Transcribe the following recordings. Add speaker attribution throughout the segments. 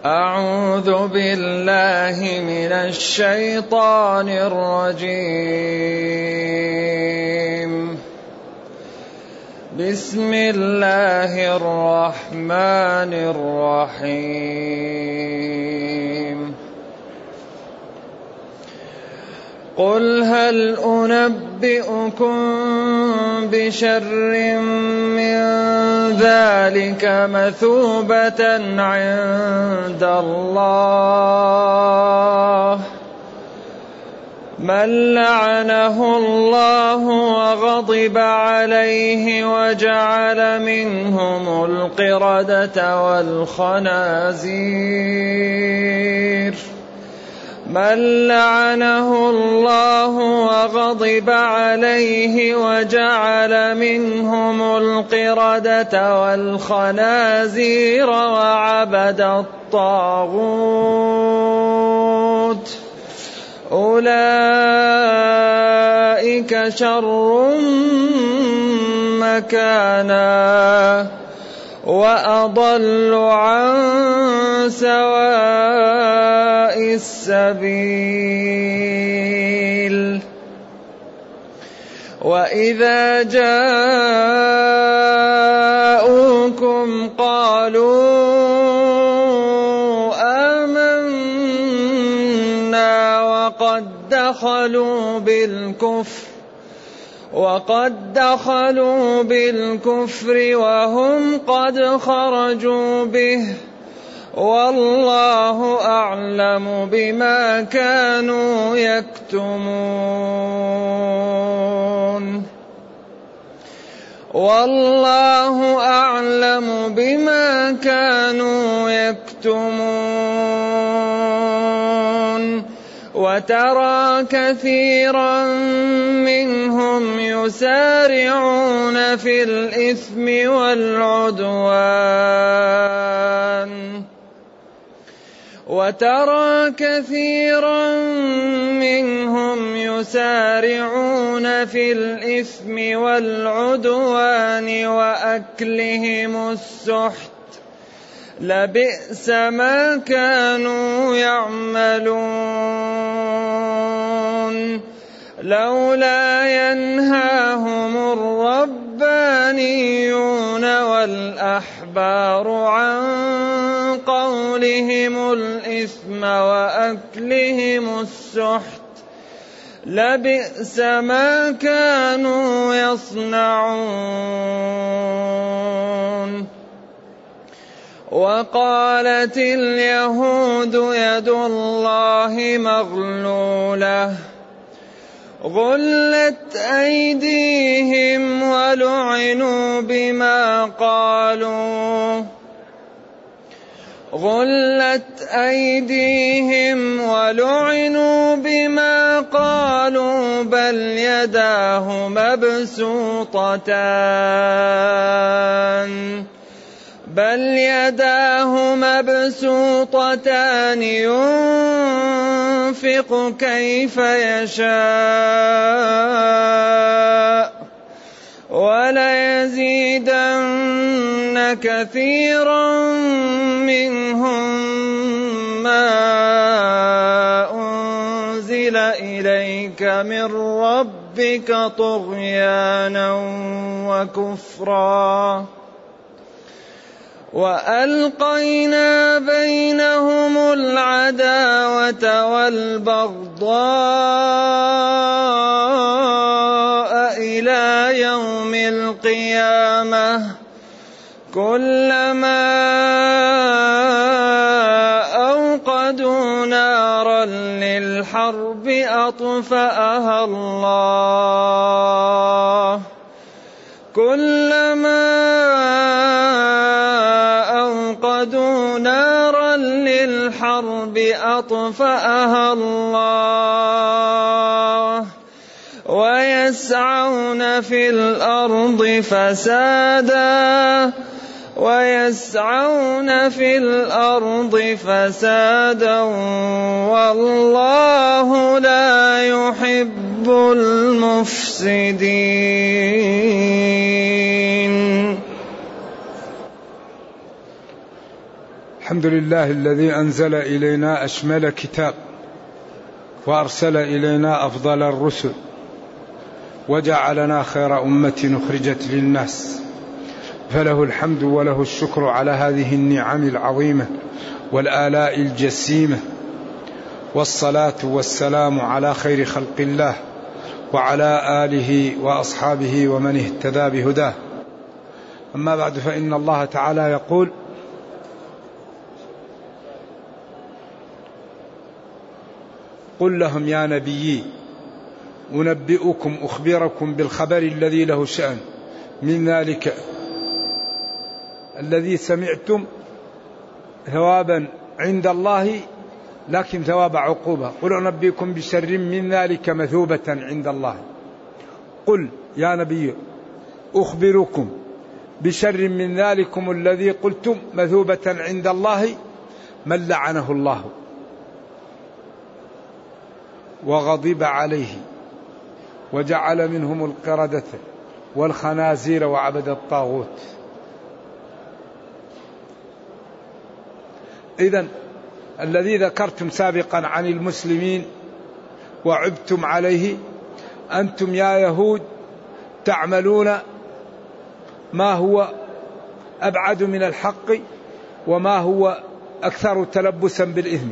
Speaker 1: أعوذ بالله من الشيطان الرجيم. بسم الله الرحمن الرحيم. قل هل أنبئكم بشر من ذلك مثوبة عند الله من لعنه الله وغضب عليه وجعل منهم القردة والخنازير من لعنه الله وغضب عليه وجعل منهم القردة والخنازير وعبد الطاغوت أولئك شر مكانا وأضل عن سواء السبيل. وإذا جاءوكم قالوا آمنا وقد دخلوا بالكفر وهم قد خرجوا به والله أعلم بما كانوا يكتمون. وترى كثيرا منهم يسارعون في الإثم والعدوان وأكلهم السحت لبئس ما كانوا يعملون. لولا ينهاهم الربانيون والأحبار عن قولهم الإثم وأكلهم السحت لبئس ما كانوا يصنعون. وقالت اليهود يد الله مغلولة غلت أيديهم ولعنوا بما قالوا بل يداه مبسوطتان ينفق كيف يشاء وليزيدن كثيرا منهم ما أنزل إليك من ربك طغيانا وكفرا وألقينا بينهم العداوة والبغضاء إلى يوم القيامة كلما أوقدوا نارا للحرب أطفأها الله ويسعون في الأرض فسادا والله لا يحب المفسدين.
Speaker 2: الحمد لله الذي أنزل إلينا أشمل كتاب وأرسل إلينا أفضل الرسل وجعلنا خير أمة أخرجت للناس، فله الحمد وله الشكر على هذه النعم العظيمة والآلاء الجسيمة، والصلاة والسلام على خير خلق الله وعلى آله وأصحابه ومن اهتدى بهداه. أما بعد، فإن الله تعالى يقول: قل لهم يا نبي أنبئكم أخبركم بالخبر الذي له شأن من ذلك الذي سمعتم ثوابا عند الله لكن ثواب عقوبة. قل أنبئكم بشر من ذلك مثوبة عند الله. قل يا نبي أخبركم بشر من ذلكم الذي قلتم مثوبة عند الله من لعنه الله وغضب عليه وجعل منهم القردة والخنازير وعبد الطاغوت. إذن الذي ذكرتم سابقا عن المسلمين وعبتم عليه، أنتم يا يهود تعملون ما هو أبعد من الحق وما هو أكثر تلبسا بالإثم،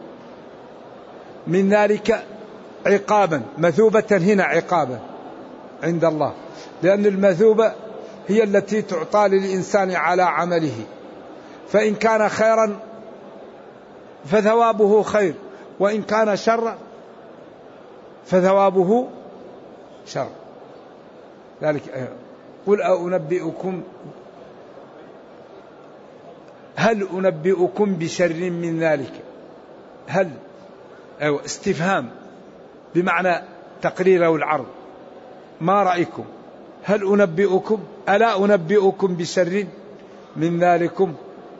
Speaker 2: من ذلك عقابا. مثوبة هنا عقابا عند الله، لأن المثوبة هي التي تعطى للإنسان على عمله، فإن كان خيرا فثوابه خير، وإن كان شرا فثوابه شر. ذلك قل أنبئكم هل أنبئكم بشر من ذلك. هل استفهام بمعنى تقرير أو العرض. ما رأيكم؟ هل أنبئكم؟ ألا أنبئكم بشر من ذلكم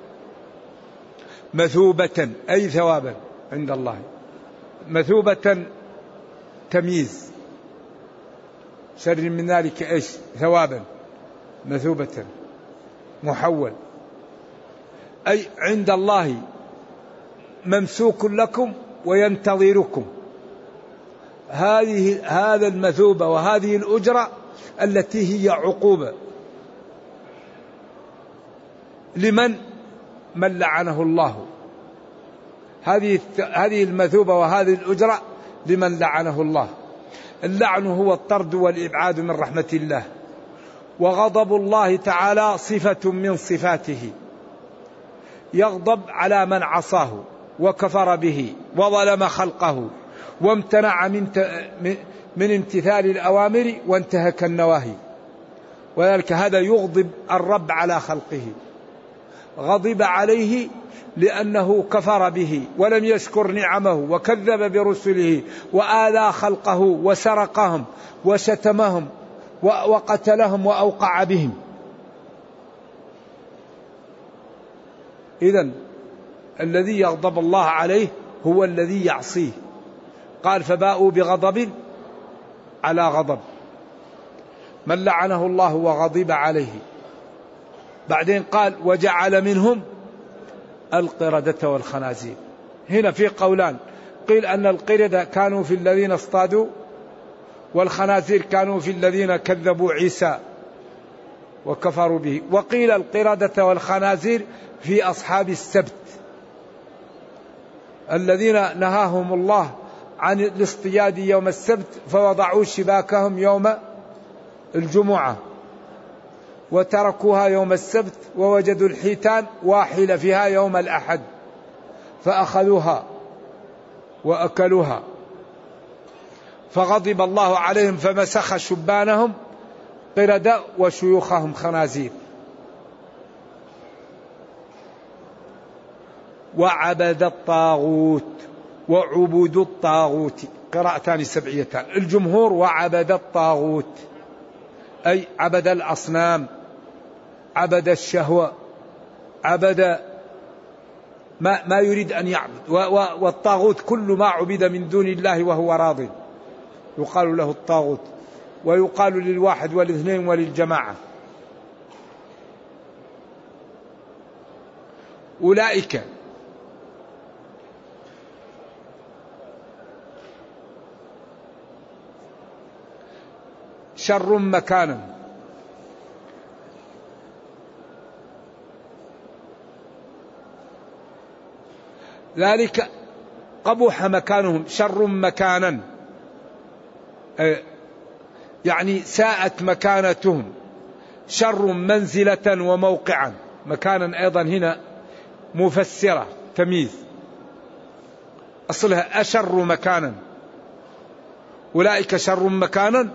Speaker 2: مثوبة أي ثوابا عند الله. مثوبة تمييز، شر من ذلك إيش؟ ثوابا. مثوبة محول، أي عند الله ممسوك لكم وينتظركم. هذا المثوبة وهذه الأجرة التي هي عقوبة لمن لعنه الله. هذه المثوبة وهذه الأجرة لمن لعنه الله. اللعن هو الطرد والإبعاد من رحمة الله، وغضب الله تعالى صفة من صفاته، يغضب على من عصاه وكفر به وظلم خلقه وامتنع من امتثال الأوامر وانتهك النواهي، وذلك هذا يغضب الرب على خلقه. غضب عليه لأنه كفر به ولم يشكر نعمه وكذب برسله وآذى خلقه وسرقهم وشتمهم وقتلهم وأوقع بهم. إذن الذي يغضب الله عليه هو الذي يعصيه. قال فباءوا بغضب على غضب، من لعنه الله وغضب عليه. بعدين قال وجعل منهم القردة والخنازير. هنا في قولان، قيل أن القردة كانوا في الذين اصطادوا، والخنازير كانوا في الذين كذبوا عيسى وكفروا به. وقيل القردة والخنازير في أصحاب السبت الذين نهاهم الله عن الاصطياد يوم السبت فوضعوا شباكهم يوم الجمعة وتركوها يوم السبت، ووجدوا الحيتان واحل فيها يوم الأحد فأخذوها وأكلوها، فغضب الله عليهم فمسخ شبانهم قردة وشيوخهم خنازير. وعبد الطاغوت وعبود الطاغوت، قراءتان سبعيتان. الجمهور وعبد الطاغوت أي عبد الأصنام، عبد الشهوة، عبد ما يريد أن يعبد. والطاغوت كل ما عبد من دون الله وهو راض يقال له الطاغوت، ويقال للواحد والاثنين وللجماعة. أولئك شر مكانا. ذلك قبح مكانهم، شر مكانا يعني ساءت مكانتهم، شر منزلة وموقعا. مكانا أيضا هنا مفسرة تمييز، أصلها أشر مكانا. أولئك شر مكانا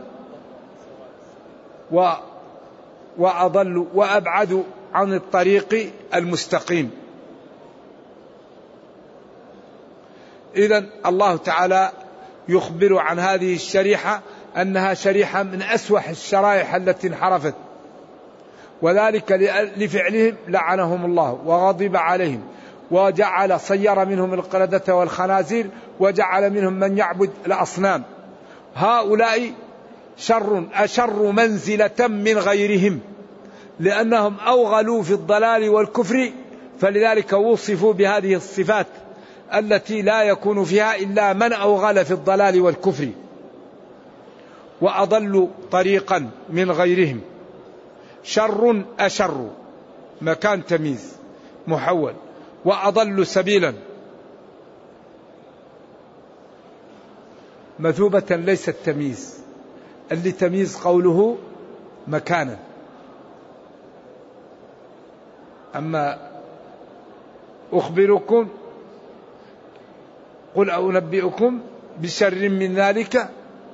Speaker 2: وأضل وأبعد عن الطريق المستقيم. إذن الله تعالى يخبر عن هذه الشريحة أنها شريحة من أسوح الشرائح التي انحرفت، وذلك لفعلهم لعنهم الله وغضب عليهم وجعل صير منهم القردة والخنازير وجعل منهم من يعبد الأصنام. هؤلاء أشر منزلة من غيرهم، لأنهم أوغلوا في الضلال والكفر، فلذلك وصفوا بهذه الصفات التي لا يكون فيها إلا من أوغل في الضلال والكفر. وأضلوا طريقا من غيرهم، شر أشر مكان تمييز محول، وأضل سبيلا مثوبة ليست تمييز، اللي تمييز قوله مكانا. أما أخبركم قل أنبئكم بشر من ذلك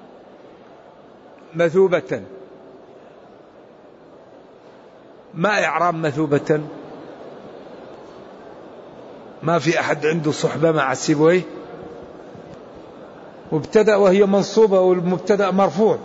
Speaker 2: مثوبة. ما إعراب مثوبة؟ ما في أحد عنده صحبة مع سيبويه؟ مبتدأ وهي منصوبة والمبتدأ مرفوع،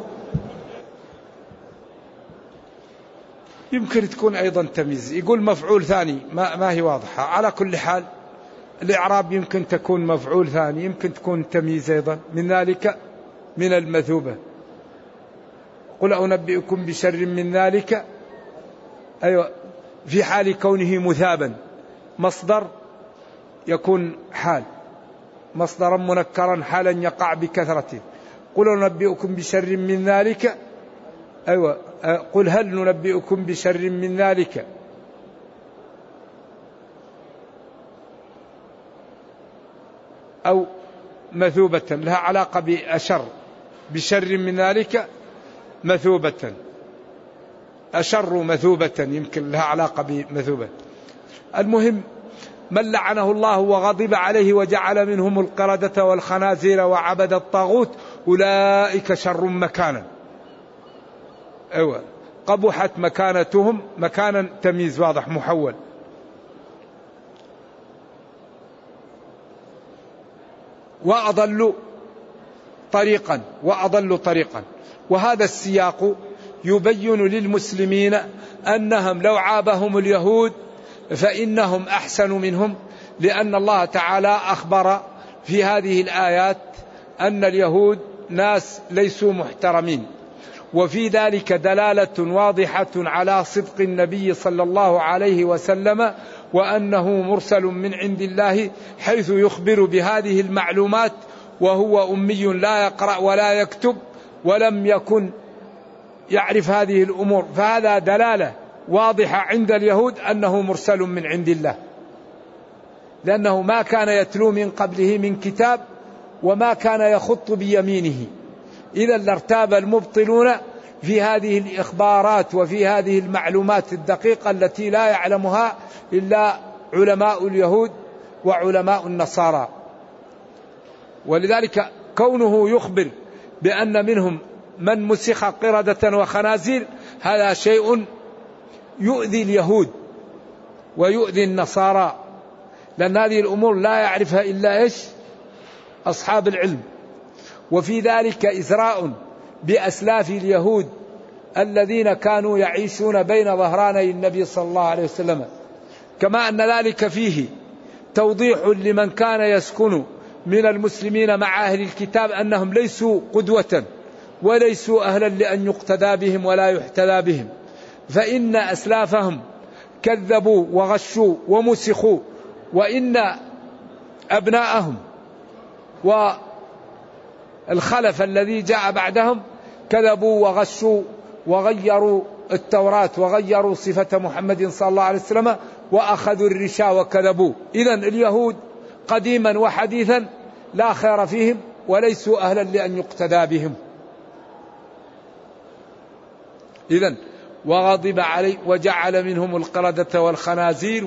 Speaker 2: يمكن تكون أيضا تمييز. يقول مفعول ثاني، ما هي واضحة. على كل حال الإعراب يمكن تكون مفعول ثاني، يمكن تكون تمييز أيضا. من ذلك من المثوبة. قل أنبئكم بشر من ذلك، أيوة، في حال كونه مثابا، مصدر يكون حال، مصدرا منكرا حالا يقع بكثرته. قل أنبئكم بشر من ذلك، أيوة، قل هل ننبئكم بشر من ذلك. أو مثوبة لها علاقة بأشر، بشر من ذلك مثوبة، أشر مثوبة يمكن لها علاقة بمثوبة. المهم من لعنه الله وغضب عليه وجعل منهم القردة والخنازير وعبد الطاغوت أولئك شر مكانا. أيوة، قبحت مكانتهم، مكانا تمييز واضح محول. وأضلوا طريقا، وأضلوا طريقا. وهذا السياق يبين للمسلمين أنهم لو عابهم اليهود فإنهم أحسن منهم، لأن الله تعالى أخبر في هذه الآيات أن اليهود ناس ليسوا محترمين، وفي ذلك دلالة واضحة على صدق النبي صلى الله عليه وسلم، وأنه مرسل من عند الله، حيث يخبر بهذه المعلومات وهو أمي لا يقرأ ولا يكتب ولم يكن يعرف هذه الأمور. فهذا دلالة واضحة عند اليهود أنه مرسل من عند الله، لأنه ما كان يتلو من قبله من كتاب وما كان يخط بيمينه. إذا لارتاب المبطلون في هذه الإخبارات وفي هذه المعلومات الدقيقة التي لا يعلمها إلا علماء اليهود وعلماء النصارى. ولذلك كونه يخبر بأن منهم من مسخ قردة وخنازير، هذا شيء يؤذي اليهود ويؤذي النصارى، لأن هذه الأمور لا يعرفها إلا أصحاب العلم. وفي ذلك إزراء بأسلاف اليهود الذين كانوا يعيشون بين ظهراني النبي صلى الله عليه وسلم، كما أن ذلك فيه توضيح لمن كان يسكن من المسلمين مع أهل الكتاب أنهم ليسوا قدوة وليسوا أهلا لأن يقتدى بهم ولا يحتذى بهم، فإن أسلافهم كذبوا وغشوا ومسخوا وإن أبناءهم والخلف الذي جاء بعدهم كذبوا وغشوا وغيروا التوراة وغيروا صفة محمد صلى الله عليه وسلم وأخذوا الرشا وكذبوا. إذن اليهود قديما وحديثا لا خير فيهم وليسوا أهلا لأن يقتدى بهم. إذن وغضب عليه وجعل منهم القردة والخنازير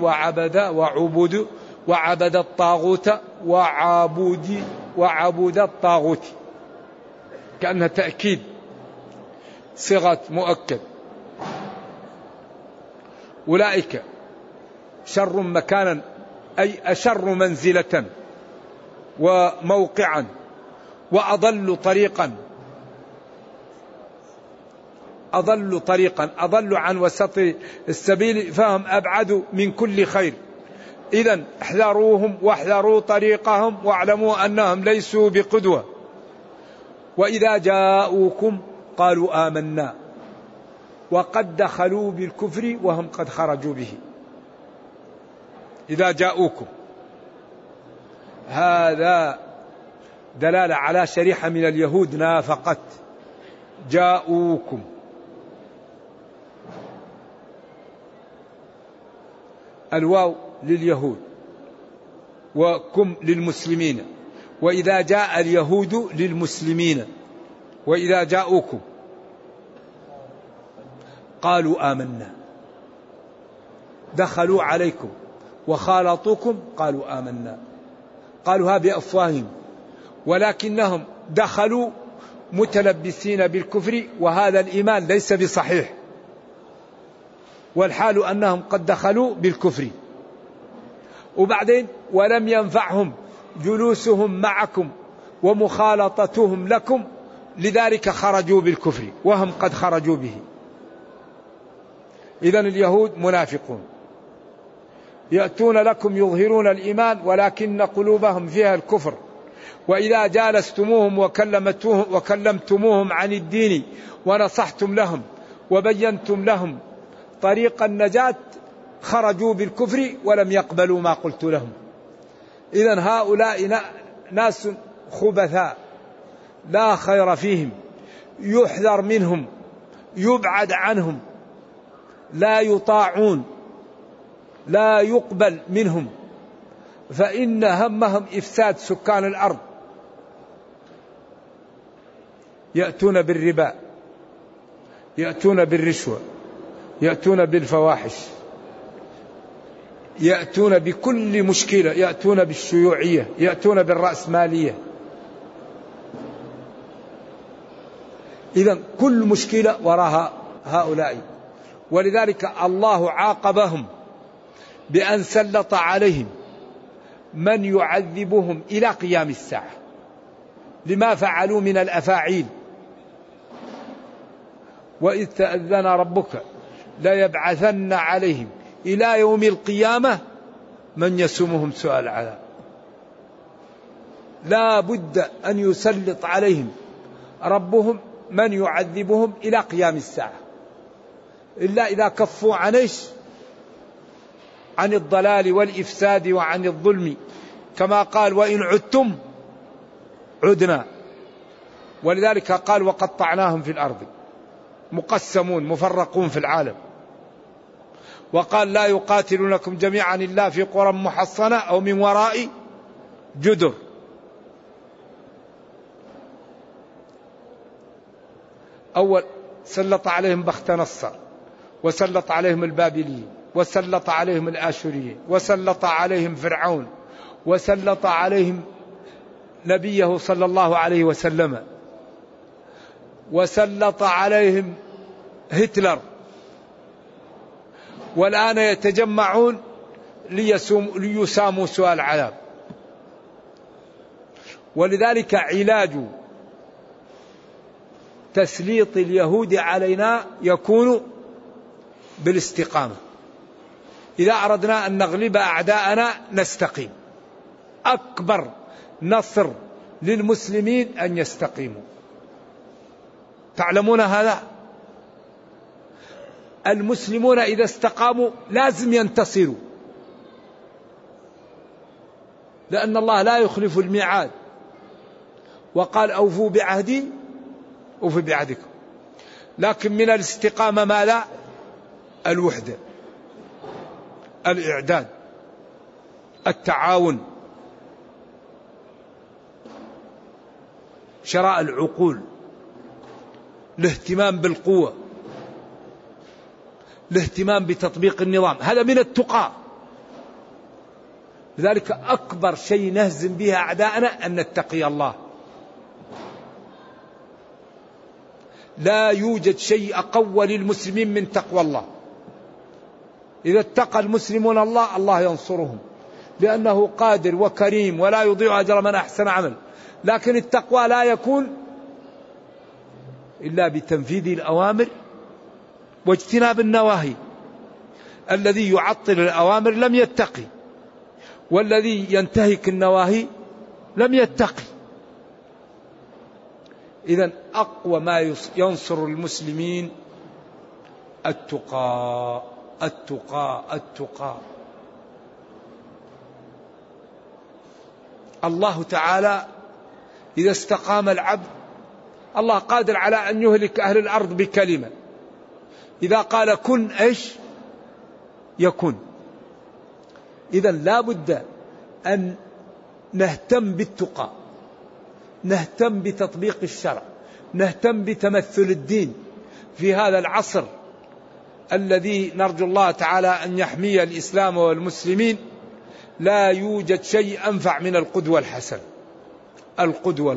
Speaker 2: وعبد الطاغوت وعبود الطاغوت، كأنها تأكيد صيغة مؤكد. أولئك شر مكانا أي أشر منزلة وموقعا وأضل طريقا، أضل عن وسط السبيل فهم أبعد من كل خير. إذن احذروهم واحذروا طريقهم واعلموا أنهم ليسوا بقدوة. وإذا جاءوكم قالوا آمنا وقد دخلوا بالكفر وهم قد خرجوا به. إذا جاءوكم هذا دلالة على شريحة من اليهود نافقت. جاءوكم الواو لليهود وكم للمسلمين، وإذا جاء اليهود للمسلمين. وإذا جاءوكم قالوا آمنا، دخلوا عليكم وخالطوكم قالوا آمنا، قالوها بأفواههم ولكنهم دخلوا متلبسين بالكفر، وهذا الإيمان ليس بصحيح، والحال أنهم قد دخلوا بالكفر. وبعدين ولم ينفعهم جلوسهم معكم ومخالطتهم لكم، لذلك خرجوا بالكفر وهم قد خرجوا به. إذن اليهود منافقون يأتون لكم يظهرون الإيمان ولكن قلوبهم فيها الكفر. وإذا جالستموهم وكلمتموهم عن الدين ونصحتم لهم وبينتم لهم طريق النجاة خرجوا بالكفر ولم يقبلوا ما قلت لهم. إذن هؤلاء ناس خبثاء لا خير فيهم، يحذر منهم، يبعد عنهم، لا يطاعون، لا يقبل منهم، فإن همهم إفساد سكان الأرض. يأتون بالربا، يأتون بالرشوة، يأتون بالفواحش، يأتون بكل مشكلة، يأتون بالشيوعية، يأتون بالرأسمالية. إذن كل مشكلة وراها هؤلاء. ولذلك الله عاقبهم بأن سلط عليهم من يعذبهم إلى قيام الساعة لما فعلوا من الأفاعيل. وإذ تأذن ربك ليبعثن عليهم إلى يوم القيامة من يسومهم سوء العذاب. لا بد أن يسلط عليهم ربهم من يعذبهم إلى قيام الساعة، إلا إذا كفوا عن الضلال والإفساد وعن الظلم، كما قال وإن عدتم عدنا. ولذلك قال وقطعناهم في الأرض، مقسمون مفرقون في العالم. وقال لا يقاتلونكم جميعا إلا في قرى محصنة أو من وراء جدر. أول سلط عليهم بخت نصر، وسلط عليهم البابليين، وسلط عليهم الآشوريين، وسلط عليهم فرعون، وسلط عليهم نبيه صلى الله عليه وسلم، وسلط عليهم هتلر. والآن يتجمعون ليساموا سوء العذاب. ولذلك علاج تسليط اليهود علينا يكون بالاستقامة. إذا أردنا أن نغلب أعداءنا نستقيم. أكبر نصر للمسلمين أن يستقيموا. تعلمون هذا؟ المسلمون إذا استقاموا لازم ينتصروا. لأن الله لا يخلف الميعاد، وقال أوفوا بعهدي أوفوا بعهدكم. لكن من الاستقامة ما لا؟ الوحدة، الإعداد، التعاون، شراء العقول، الاهتمام بالقوة، الاهتمام بتطبيق النظام، هذا من التقى. لذلك أكبر شيء نهزم به أعداءنا أن نتقي الله. لا يوجد شيء أقوى للمسلمين من تقوى الله. إذا اتقى المسلمون الله، الله ينصرهم، لأنه قادر وكريم ولا يضيع أجر من أحسن عمل. لكن التقوى لا يكون إلا بتنفيذ الأوامر واجتناب النواهي. الذي يعطل الأوامر لم يتقي، والذي ينتهك النواهي لم يتقي. إذن أقوى ما ينصر المسلمين التقى التقى التقى. الله تعالى إذا استقام العبد، الله قادر على أن يهلك أهل الأرض بكلمة. إذا قال كن إيش يكون. إذن لا بد أن نهتم بالتقى، نهتم بتطبيق الشرع، نهتم بتمثل الدين في هذا العصر الذي نرجو الله تعالى أن يحمي الإسلام والمسلمين. لا يوجد شيء أنفع من القدوة الحسنة. القدوة.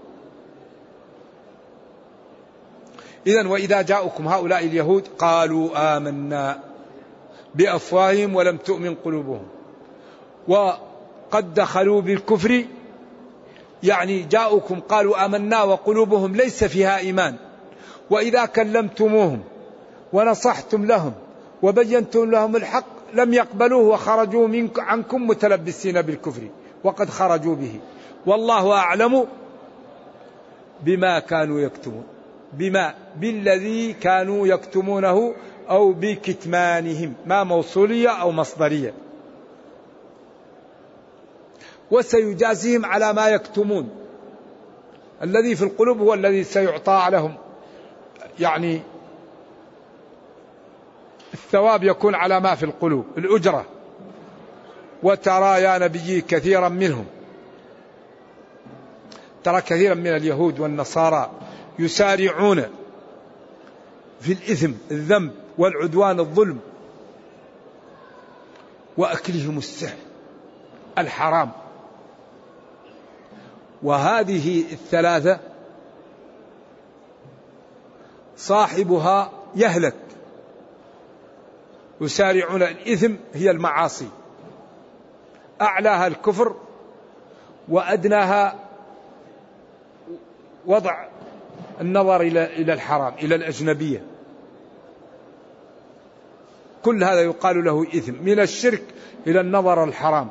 Speaker 2: إذن وإذا جاءكم هؤلاء اليهود قالوا آمنا بأفواههم ولم تؤمن قلوبهم، وقد دخلوا بالكفر، يعني جاءكم قالوا آمنا وقلوبهم ليس فيها إيمان. وإذا كلمتموهم ونصحتم لهم وبينتم لهم الحق لم يقبلوه وخرجوا عنكم متلبسين بالكفر وقد خرجوا به، والله أعلم بما كانوا يكتمون. بالذي كانوا يكتمونه أو بكتمانهم، ما موصولية أو مصدرية. وسيجازيهم على ما يكتمون. الذي في القلوب هو الذي سيعطى لهم، يعني الثواب يكون على ما في القلوب، الأجرة. وترى يا نبي كثيرا منهم، ترى كثيرا من اليهود والنصارى يسارعون في الإثم الذنب والعدوان الظلم وأكلهم السحت الحرام. وهذه الثلاثة صاحبها يهلك. يسارعون الإثم هي المعاصي، أعلاها الكفر وأدناها وضع النظر إلى الحرام، إلى الأجنبية. كل هذا يقال له إثم، من الشرك إلى النظر الحرام.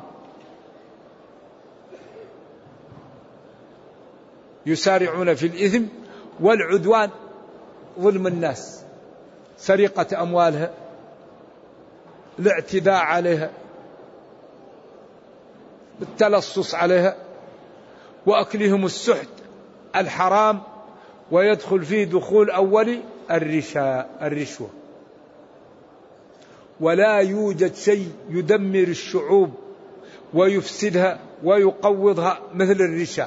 Speaker 2: يسارعون في الإثم والعدوان، ظلم الناس، سرقة أموالها، الاعتداء عليها، التلصص عليها، وأكلهم السحت الحرام. ويدخل فيه دخول أول الرشوة. ولا يوجد شيء يدمر الشعوب ويفسدها ويقوضها مثل الرشا.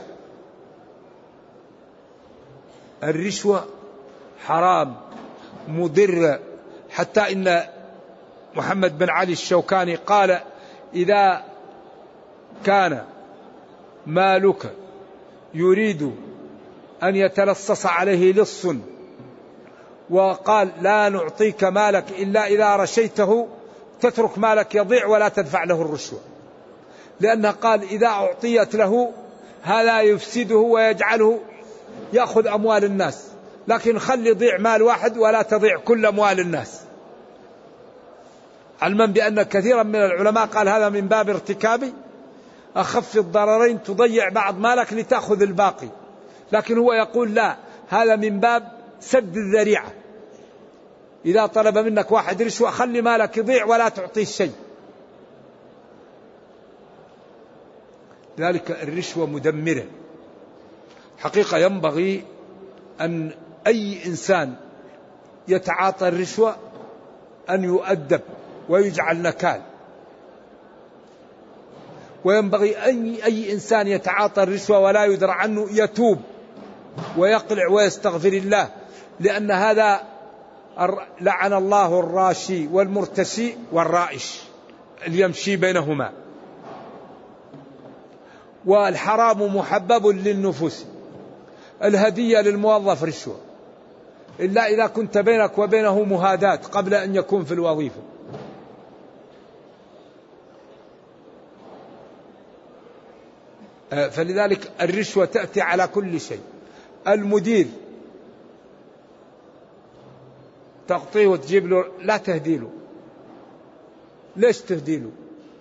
Speaker 2: الرشوة حرام مضر، حتى إن محمد بن علي الشوكاني قال: إذا كان مالك يريد أن يتلصص عليه لص، وقال: لا نعطيك مالك إلا إذا رشيته، تترك مالك يضيع ولا تدفع له الرشوة. لأنه قال: إذا أعطيت له هذا يفسده ويجعله يأخذ أموال الناس، لكن خلي يضيع مال واحد ولا تضيع كل أموال الناس. علما بأن كثيرا من العلماء قال هذا من باب ارتكاب أخف الضررين، تضيع بعض مالك لتأخذ الباقي. لكن هو يقول لا، هذا من باب سد الذريعة. إذا طلب منك واحد رشوة خلي مالك يضيع ولا تعطيه شيء. لذلك الرشوة مدمرة حقيقة. ينبغي أن أي إنسان يتعاطى الرشوة أن يؤدب ويجعل نكال، وينبغي أي إنسان يتعاطى الرشوة ولا يدرى عنه يتوب ويقلع ويستغفر الله، لأن هذا لعن الله الراشي والمرتشي والرائش اللي يمشي بينهما. والحرام محبب للنفوس، الهدية للموظف رشوة، إلا إذا كنت بينك وبينه مهادات قبل أن يكون في الوظيفة. فلذلك الرشوة تأتي على كل شيء. المدير تغطيه وتجيب له، لا تهدي له. ليش تهدي له؟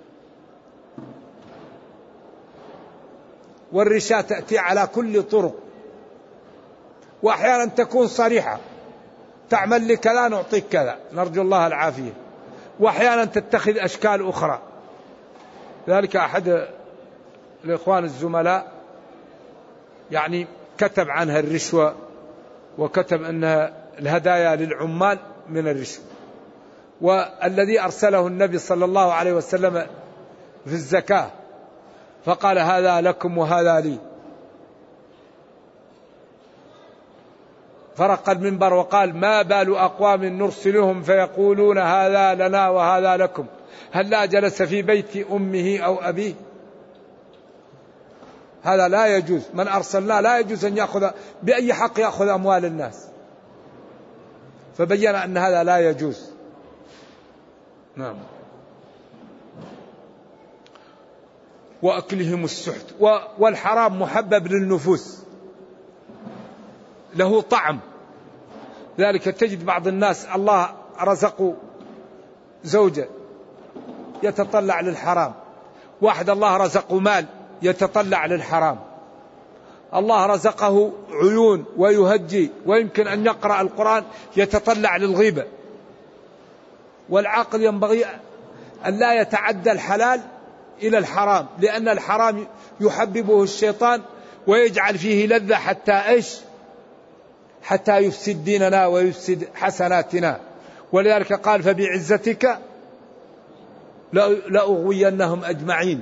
Speaker 2: والرشاة تأتي على كل طرق، وأحيانا تكون صريحة، تعمل لي كذا نعطيك كذا، نرجو الله العافية. وأحيانا تتخذ أشكال أخرى. ذلك أحد الإخوان الزملاء يعني كتب عنها الرشوة، وكتب أنها الهدايا للعمال من الرشوة. والذي أرسله النبي صلى الله عليه وسلم في الزكاة فقال هذا لكم وهذا لي، فرق المنبر وقال ما بال أقوام نرسلهم فيقولون هذا لنا وهذا لكم، هل لا جلس في بيت أمه أو أبيه؟ هذا لا يجوز. من أرسلنا لا يجوز أن يأخذ بأي حق يأخذ أموال الناس، فبين أن هذا لا يجوز. نعم. وأكلهم السحت. والحرام محبب للنفوس، له طعم. ذلك تجد بعض الناس الله رزقه زوجة يتطلع للحرام، واحد الله رزقه مال يتطلع للحرام، الله رزقه عيون ويهجي ويمكن أن يقرأ القرآن يتطلع للغيبة. والعقل ينبغي أن لا يتعدى الحلال إلى الحرام، لأن الحرام يحببه الشيطان ويجعل فيه لذة حتى يفسد ديننا ويفسد حسناتنا. ولذلك قال فبعزتك لأغوينهم أجمعين.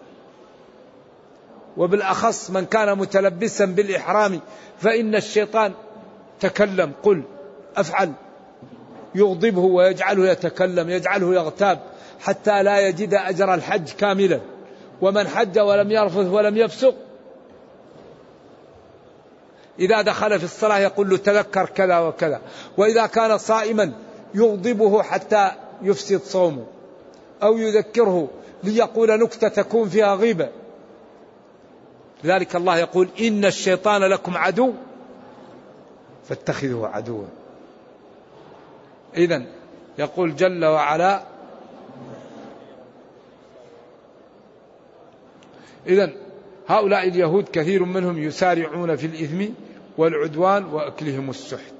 Speaker 2: وبالأخص من كان متلبسا بالإحرام فإن الشيطان تكلم قل أفعل يغضبه ويجعله يتكلم، يجعله يغتاب حتى لا يجد أجر الحج كاملا. ومن حج ولم يرفث ولم يفسق إذا دخل في الصلاة يقول له تذكر كذا وكذا. وإذا كان صائما يغضبه حتى يفسد صومه، أو يذكره ليقول نكتة تكون فيها غيبة. لذلك الله يقول إن الشيطان لكم عدو فاتخذوه عدوا. إذن يقول جل وعلا إذن هؤلاء اليهود كثير منهم يسارعون في الإثم والعدوان وأكلهم السحت.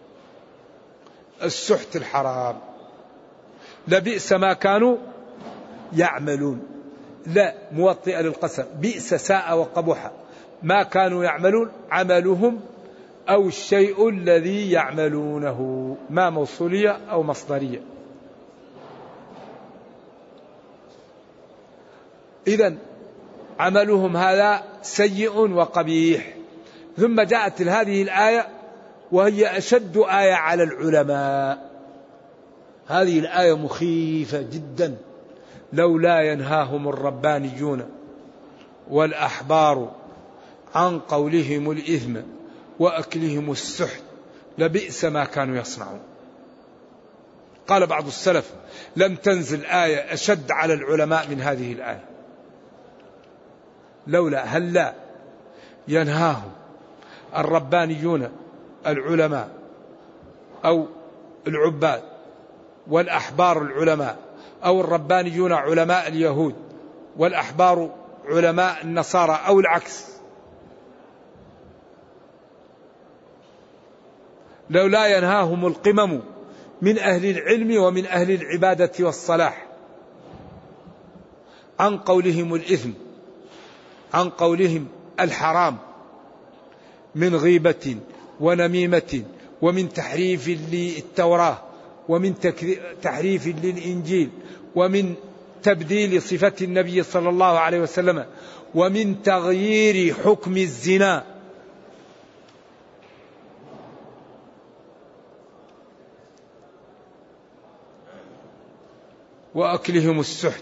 Speaker 2: السحت الحرام، لبئس ما كانوا يعملون، لا موطئة للقسم، بئس ساء وقبح ما كانوا يعملون، عملهم أو الشيء الذي يعملونه، ما موصولية أو مصدرية. إذن عملهم هذا سيء وقبيح. ثم جاءت هذه الآية وهي أشد آية على العلماء. هذه الآية مخيفة جدا. لولا ينهاهم الربانيون والأحبار عن قولهم الإثم وأكلهم السحت لبئس ما كانوا يصنعون. قال بعض السلف لم تنزل آية أشد على العلماء من هذه الآية. لولا هلا ينهاهم الربانيون العلماء أو العباد والأحبار العلماء، أو الربانيون علماء اليهود والأحبار علماء النصارى أو العكس، لولا ينهاهم القمم من أهل العلم ومن أهل العبادة والصلاح عن قولهم الإثم عن قولهم الحرام من غيبة ونميمة ومن تحريف للتوراة ومن تحريف للإنجيل ومن تبديل صفة النبي صلى الله عليه وسلم ومن تغيير حكم الزنا وأكلهم السحت،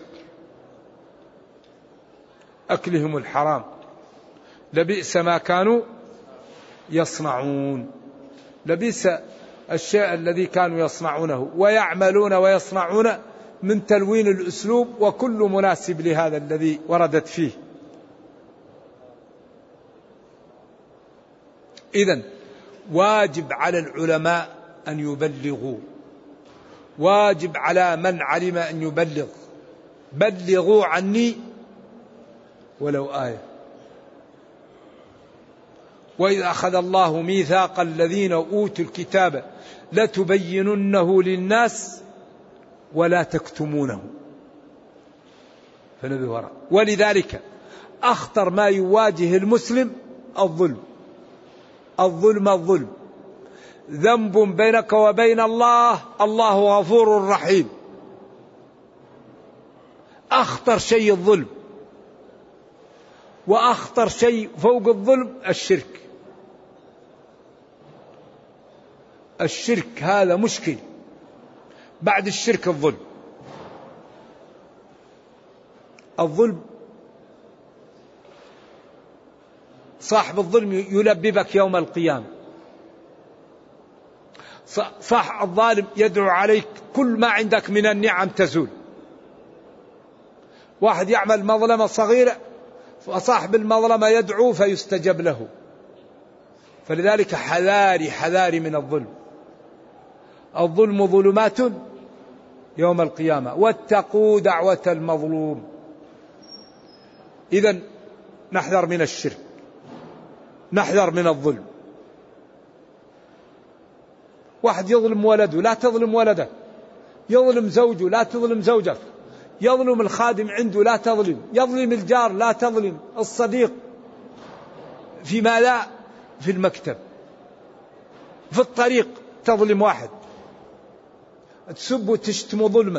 Speaker 2: أكلهم الحرام، لبئس ما كانوا يصنعون. لبئس الشيء الذي كانوا يصنعونه ويعملون ويصنعون من تلوين الأسلوب، وكل مناسب لهذا الذي وردت فيه. إذن واجب على العلماء أن يبلغوا، واجب على من علم أن يبلغ. بلغوا عني ولو آية. وإذا أخذ الله ميثاق الذين أوتوا الكتاب لتبيننه للناس ولا تكتمونه. فنبي وراء. ولذلك أخطر ما يواجه المسلم الظلم. الظلم ذنب بينك وبين الله، الله غفور رحيم. أخطر شيء الظلم، وأخطر شيء فوق الظلم الشرك. الشرك هذا مشكل، بعد الشرك الظلم. الظلم صاحب الظلم يلببك يوم القيامة. صح الظالم يدعو عليك كل ما عندك من النعم تزول. واحد يعمل مظلمة صغيرة وصاحب المظلمة يدعو فيستجب له. فلذلك حذاري من الظلم. الظلم ظلمات يوم القيامة واتقوا دعوة المظلوم. إذن نحذر من الشرك، نحذر من الظلم. واحد يظلم ولده لا تظلم ولده، يظلم زوجه لا تظلم زوجك، يظلم الخادم عنده لا تظلم، يظلم الجار لا تظلم، الصديق فيما لا في المكتب، في الطريق تظلم واحد، تسب وتشتم ظلما.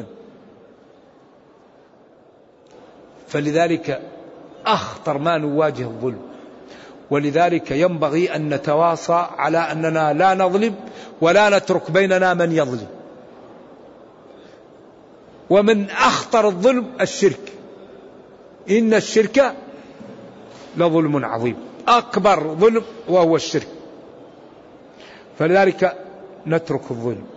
Speaker 2: فلذلك أخطر ما نواجه الظلم. ولذلك ينبغي أن نتواصى على أننا لا نظلم ولا نترك بيننا من يظلم. ومن أخطر الظلم الشرك، إن الشرك لظلم عظيم، أكبر ظلم وهو الشرك. فلذلك نترك الظلم،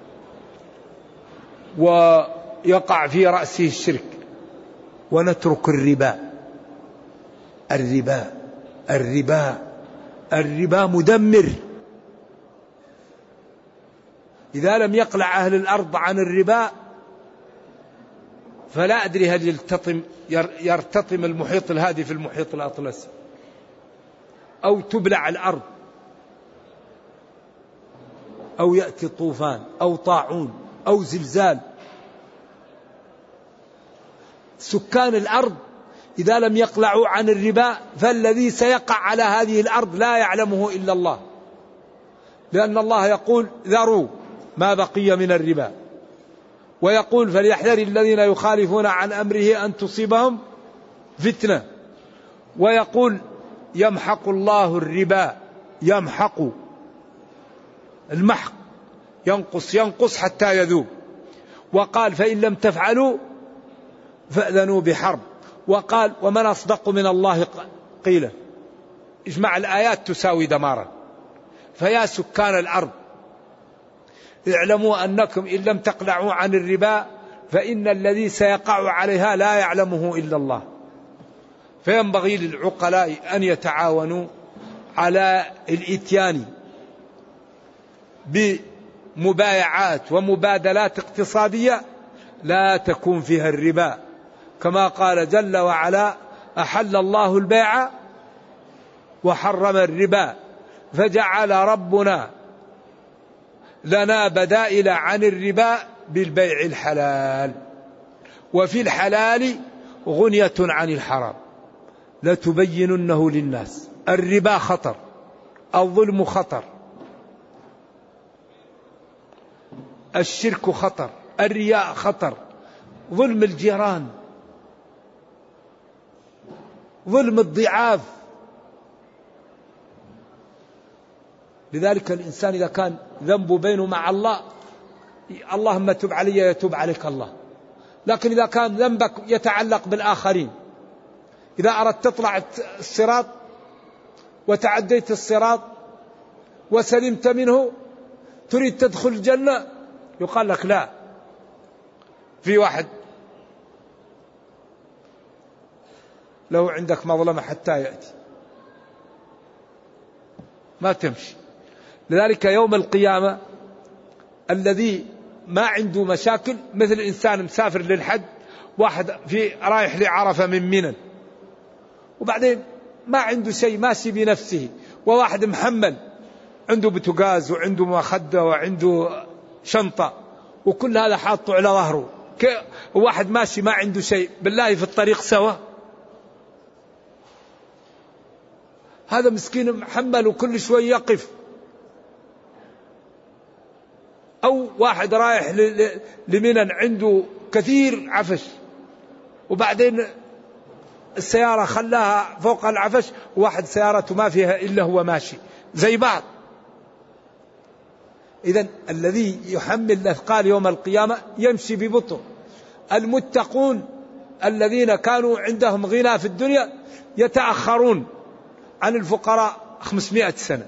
Speaker 2: ويقع في رأسه الشرك، ونترك الربا. الربا مدمر. إذا لم يقلع أهل الأرض عن الربا فلا أدري هل يرتطم المحيط الهادي في المحيط الأطلسي، أو تبلع الأرض، أو يأتي طوفان أو طاعون أو زلزال. سكان الأرض إذا لم يقلعوا عن الربا فالذي سيقع على هذه الأرض لا يعلمه إلا الله، لأن الله يقول ذروا ما بقي من الربا، ويقول فليحذر الذين يخالفون عن أمره أن تصيبهم فتنة، ويقول يمحق الله الربا، يمحق المحق، ينقص حتى يذوب. وقال فإن لم تفعلوا فأذنوا بحرب. وقال ومن أصدق من الله قيلا. اجمع الآيات تساوي دمارا. فيا سكان الأرض اعلموا أنكم إن لم تقلعوا عن الربا فإن الذي سيقع عليها لا يعلمه إلا الله. فينبغي للعقلاء أن يتعاونوا على الإتيان بمبايعات ومبادلات اقتصادية لا تكون فيها الربا، كما قال جل وعلا أحل الله البيع وحرم الربا فجعل ربنا لنا بدائل عن الربا بالبيع الحلال، وفي الحلال غنية عن الحرام. لتبيننه للناس. الربا خطر، الظلم خطر، الشرك خطر، الرياء خطر، ظلم الجيران، ظلم الضعاف. لذلك الإنسان إذا كان ذنبه بينه مع الله، اللهم تب علي يتوب عليك الله. لكن إذا كان ذنبك يتعلق بالآخرين، إذا أردت تطلع الصراط وتعديت الصراط وسلمت منه تريد تدخل الجنة، يقال لك لا، في واحد لو عندك مظلمة حتى يأتي، ما تمشي. لذلك يوم القيامة الذي ما عنده مشاكل مثل إنسان مسافر للحج، واحد رايح لعرفة من منى، وبعدين ما عنده شيء ماشي بنفسه، وواحد محمل عنده بوتاجاز وعنده مخدة وعنده شنطة وكل هذا حاطه على ظهره، وواحد ماشي ما عنده شيء، بالله في الطريق سوا؟ هذا مسكين محمل وكل شوي يقف. أو واحد رايح لمنى عنده كثير عفش، وبعدين السيارة خلاها فوق العفش، وواحد سيارته ما فيها إلا هو ماشي زي بعض. إذن الذي يحمل الأثقال يوم القيامة يمشي ببطء. المتقون الذين كانوا عندهم غنى في الدنيا يتأخرون عن الفقراء 500 سنة.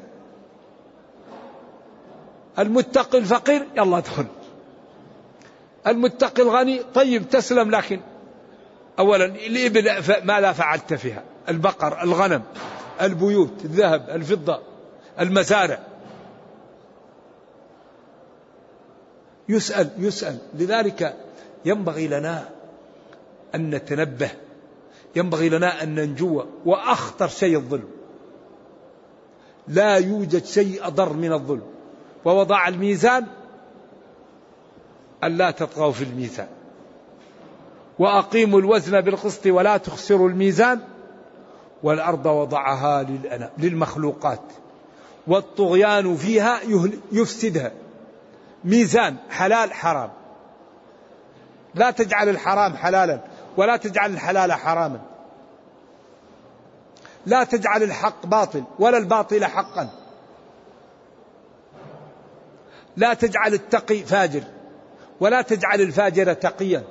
Speaker 2: المتقي الفقير يلا ادخل، المتقي الغني طيب تسلم، لكن أولا الإبل ماذا فعلت فيها؟ البقر، الغنم، البيوت، الذهب، الفضة، المزارع. يسأل. لذلك ينبغي لنا أن نتنبه، ينبغي لنا أن ننجو. وأخطر شيء الظلم، لا يوجد شيء أضر من الظلم. ووضع الميزان ألا تطغوا في الميزان، وأقيموا الوزن بالقسط ولا تخسروا الميزان، والأرض وضعها للمخلوقات والطغيان فيها يفسدها. ميزان حلال حرام، لا تجعل الحرام حلالا ولا تجعل الحلال حراما، لا تجعل الحق باطل ولا الباطل حقا، لا تجعل التقي فاجر ولا تجعل الفاجر تقيا،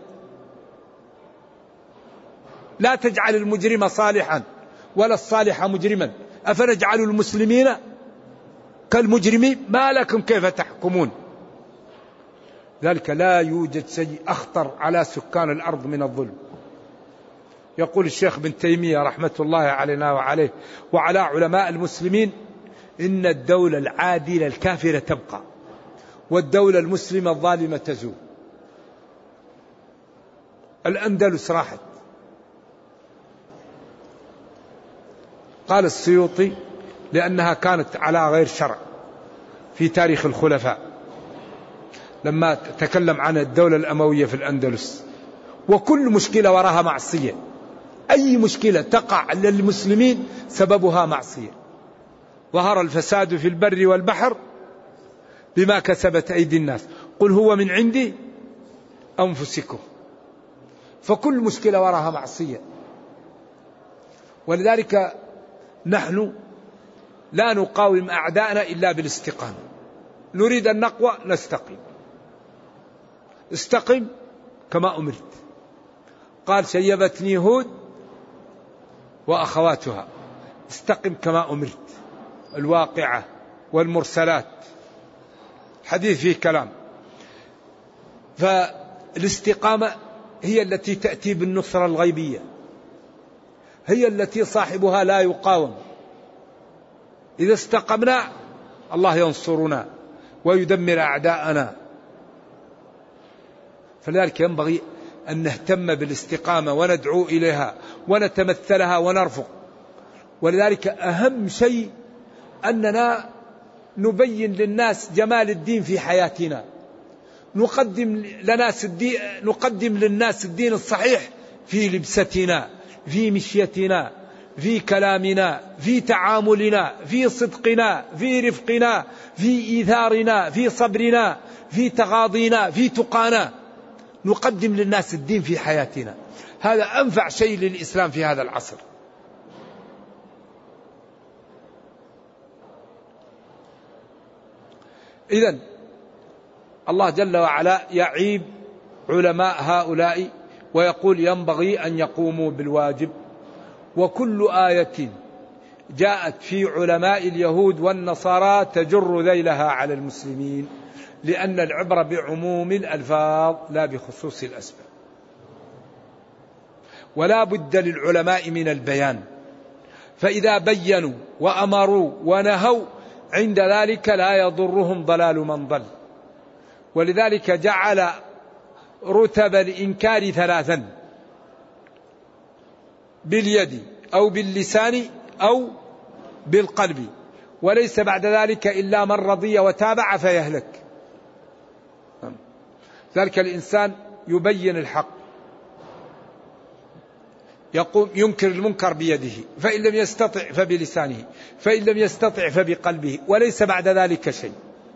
Speaker 2: لا تجعل المجرم صالحا ولا الصالح مجرما، أفنجعل المسلمين كالمجرمين ما لكم كيف تحكمون. ذلك لا يوجد شيء أخطر على سكان الأرض من الظلم. يقول الشيخ ابن تيمية رحمة الله علينا وعليه وعلى علماء المسلمين: إن الدولة العادلة الكافرة تبقى، والدولة المسلمة الظالمة تزول. الأندلس راحت. قال السيوطي: لأنها كانت على غير شرع في تاريخ الخلفاء، لما تكلم عن الدولة الأموية في الأندلس. وكل مشكلة وراها معصية، أي مشكلة تقع للمسلمين سببها معصية. ظهر الفساد في البر والبحر بما كسبت أيدي الناس، قل هو من عند أنفسكم. فكل مشكلة وراها معصية. ولذلك نحن لا نقاوم أعداءنا إلا بالاستقامة. نريد أن نقوى نستقيم. استقم كما أمرت. قال: شيبتني هود وأخواتها. استقم كما أمرت. الواقعة والمرسلات، حديث فيه كلام. فالاستقامة هي التي تأتي بالنصرة الغيبية، هي التي صاحبها لا يقاوم. إذا استقمنا الله ينصرنا ويدمر أعداءنا. فلذلك ينبغي أن نهتم بالاستقامة وندعو إليها ونتمثلها ونرفق. ولذلك أهم شيء أننا نبين للناس جمال الدين في حياتنا، نقدم للناس الدين الصحيح في لبستنا، في مشيتنا، في كلامنا، في تعاملنا، في صدقنا، في رفقنا، في إيثارنا، في صبرنا، في تغاضينا، في تقانا، نقدم للناس الدين في حياتنا. هذا أنفع شيء للإسلام في هذا العصر. إذن الله جل وعلا يعيب علماء هؤلاء ويقول ينبغي أن يقوموا بالواجب. وكل آية جاءت في علماء اليهود والنصارى تجر ذيلها على المسلمين، لأن العبرة بعموم الألفاظ لا بخصوص الأسباب. ولا بد للعلماء من البيان، فإذا بينوا وأمروا ونهوا عند ذلك لا يضرهم ضلال من ضل. ولذلك جعل رتب الإنكار ثلاثا: باليد أو باللسان أو بالقلب، وليس بعد ذلك إلا من رضي وتابع فيهلك. ذلك الإنسان يبين الحق، يقوم ينكر المنكر بيده، فإن لم يستطع فبلسانه، فإن لم يستطع فبقلبه، وليس بعد ذلك شيء.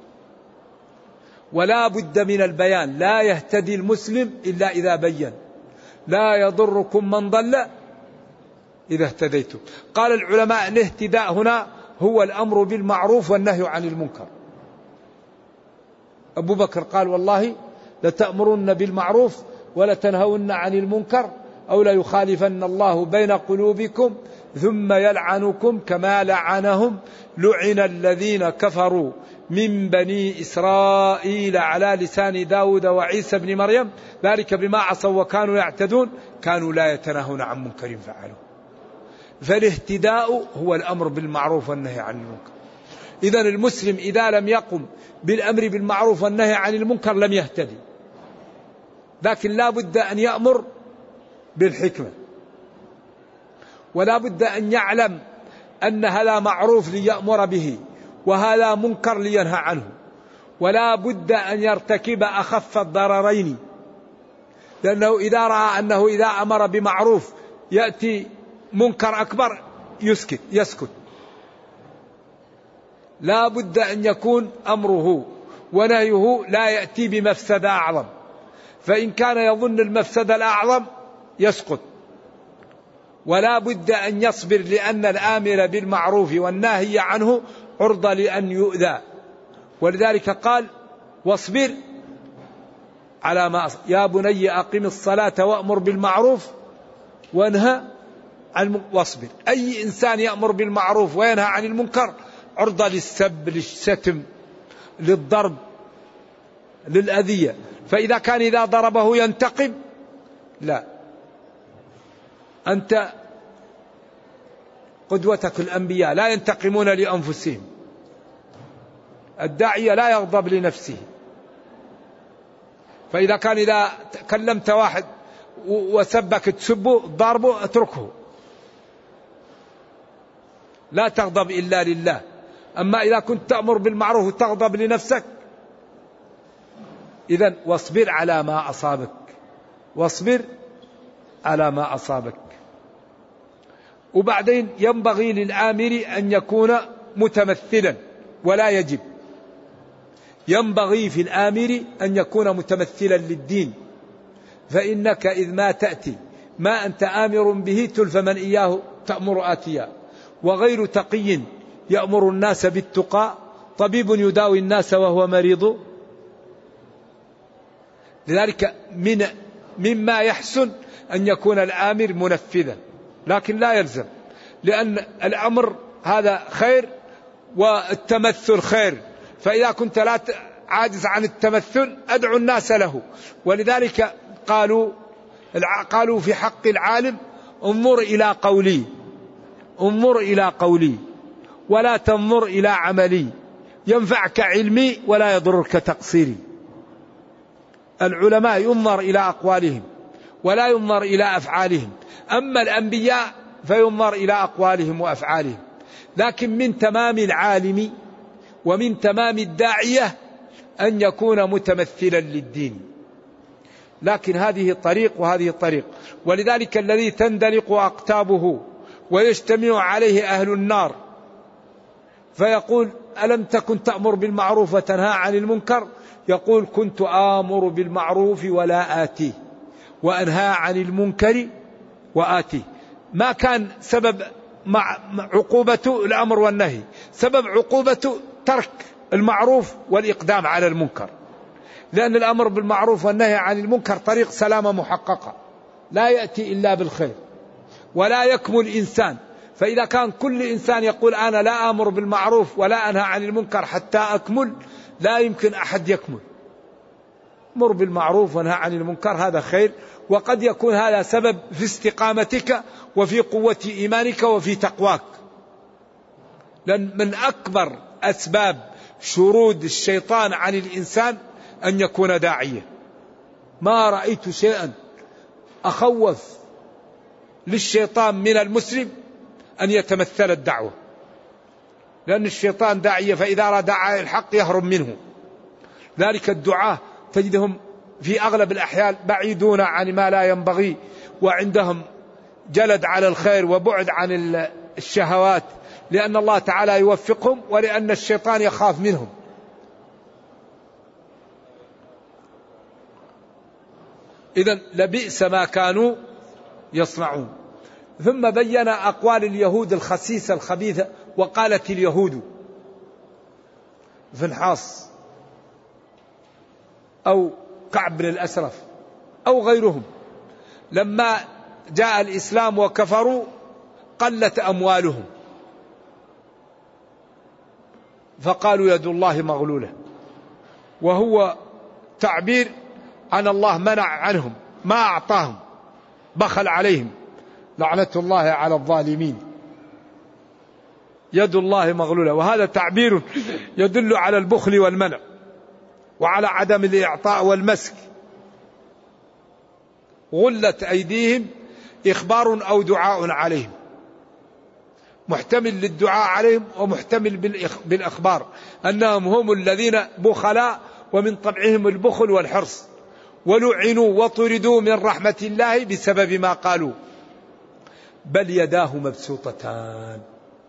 Speaker 2: ولا بد من البيان، لا يهتدي المسلم إلا إذا بين. لا يضركم من ضل إذا اهتديتم. قال العلماء الاهتداء هنا هو الأمر بالمعروف والنهي عن المنكر. أبو بكر قال والله لتأمرن بالمعروف ولتنهون عن المنكر أو لا يخالفن الله بين قلوبكم ثم يلعنكم كما لعنهم لعن الذين كفروا من بني إسرائيل على لسان داود وعيسى بن مريم ذلك بما عصوا وكانوا يعتدون كانوا لا يتناهون عن منكر فعلوا. فالاهتداء هو الأمر بالمعروف والنهي عن المنكر. إذن المسلم إذا لم يقم بالأمر بالمعروف والنهي عن المنكر لم يهتدي، لكن لا بد أن يأمر بالحكمة، ولا بد أن يعلم أن هذا معروف ليأمر به وهذا منكر لينهى عنه، ولا بد أن يرتكب أخف الضررين، لأنه إذا رأى أنه إذا أمر بمعروف يأتي منكر أكبر يسكت. لا بد أن يكون أمره ونهيه لا يأتي بمفسدة أعظم، فإن كان يظن المفسدة الأعظم يسقط. ولا بد أن يصبر، لأن الآمر بالمعروف والناهي عنه عرضة لأن يؤذى. ولذلك قال واصبر على ما يا بني أقم الصلاة وأمر بالمعروف وانهى عن واصبر. أي إنسان يأمر بالمعروف وينهى عن المنكر عرضة للسب، للشتم، للضرب، للأذية. فإذا كان إذا ضربه ينتقم، لا، أنت قدوتك الأنبياء لا ينتقمون لأنفسهم. الداعية لا يغضب لنفسه. فإذا كان إذا كلمت واحد وسبك تسبه ضربه اتركه، لا تغضب إلا لله. أما إذا كنت تأمر بالمعروف وتغضب لنفسك، إذن واصبر على ما أصابك، واصبر على ما أصابك. وبعدين ينبغي للآمر أن يكون متمثلا، ولا يجب، ينبغي في الآمر أن يكون متمثلا للدين. فإنك إذ ما تأتي ما أنت آمر به تلف من إياه تأمر آتيا، وغير تقي يأمر الناس بالتقى، طبيب يداوي الناس وهو مريض. لذلك مما يحسن أن يكون الآمر منفذا، لكن لا يلزم، لأن الأمر هذا خير والتمثل خير. فإذا كنت لا عاجز عن التمثل أدعو الناس له. ولذلك قالوا في حق العالم انظر إلى قولي، انظر إلى قولي ولا تنظر إلى عملي، ينفعك علمي ولا يضرك تقصيري. العلماء ينظر إلى أقوالهم ولا ينظر إلى أفعالهم، أما الأنبياء فينظر إلى أقوالهم وأفعالهم. لكن من تمام العالم ومن تمام الداعية أن يكون متمثلا للدين. لكن هذه طريق وهذه طريق. ولذلك الذي تندلق أقتابه ويجتمع عليه أهل النار، فيقول ألم تكن تأمر بالمعروف وتنهى عن المنكر؟ يقول كنت آمر بالمعروف ولا آتيه وأنهى عن المنكر وآتيه. ما كان سبب عقوبته الأمر والنهي، سبب عقوبته ترك المعروف والإقدام على المنكر، لأن الأمر بالمعروف والنهي عن المنكر طريق سلامة محققة لا يأتي إلا بالخير، ولا يكمل إنسان. فإذا كان كل إنسان يقول أنا لا آمر بالمعروف ولا أنهى عن المنكر حتى أكمل، لا يمكن أحد يكمل. مر بالمعروف وانهى عن المنكر، هذا خير، وقد يكون هذا سبب في استقامتك وفي قوة إيمانك وفي تقواك. لأن من أكبر أسباب شرود الشيطان عن الإنسان أن يكون داعية. ما رأيت شيئا أخوف للشيطان من المسلم أن يتمثل الدعوة، لأن الشيطان داعية، فإذا أراد دعاء الحق يهرب منه. ذلك الدعاة تجدهم في أغلب الأحيان بعيدون عن ما لا ينبغي، وعندهم جلد على الخير وبعد عن الشهوات، لأن الله تعالى يوفقهم ولأن الشيطان يخاف منهم. إذن لبئس ما كانوا يصنعون. ثم بين أقوال اليهود الخسيسة الخبيثة، وقالت اليهود فنحاص أو كعب بن الأسرف أو غيرهم لما جاء الإسلام وكفروا قلت أموالهم، فقالوا يد الله مغلولة، وهو تعبير عن الله منع عنهم ما أعطاهم، بخل عليهم، لعنة الله على الظالمين. يد الله مغلولة، وهذا تعبير يدل على البخل والمنع وعلى عدم الإعطاء والمسك. غلت أيديهم إخبار أو دعاء عليهم، محتمل للدعاء عليهم ومحتمل بالإخبار أنهم هم الذين بخلاء ومن طبعهم البخل والحرص، ولعنوا وطردوا من رحمة الله بسبب ما قالوا. بل يداه مبسوطتان.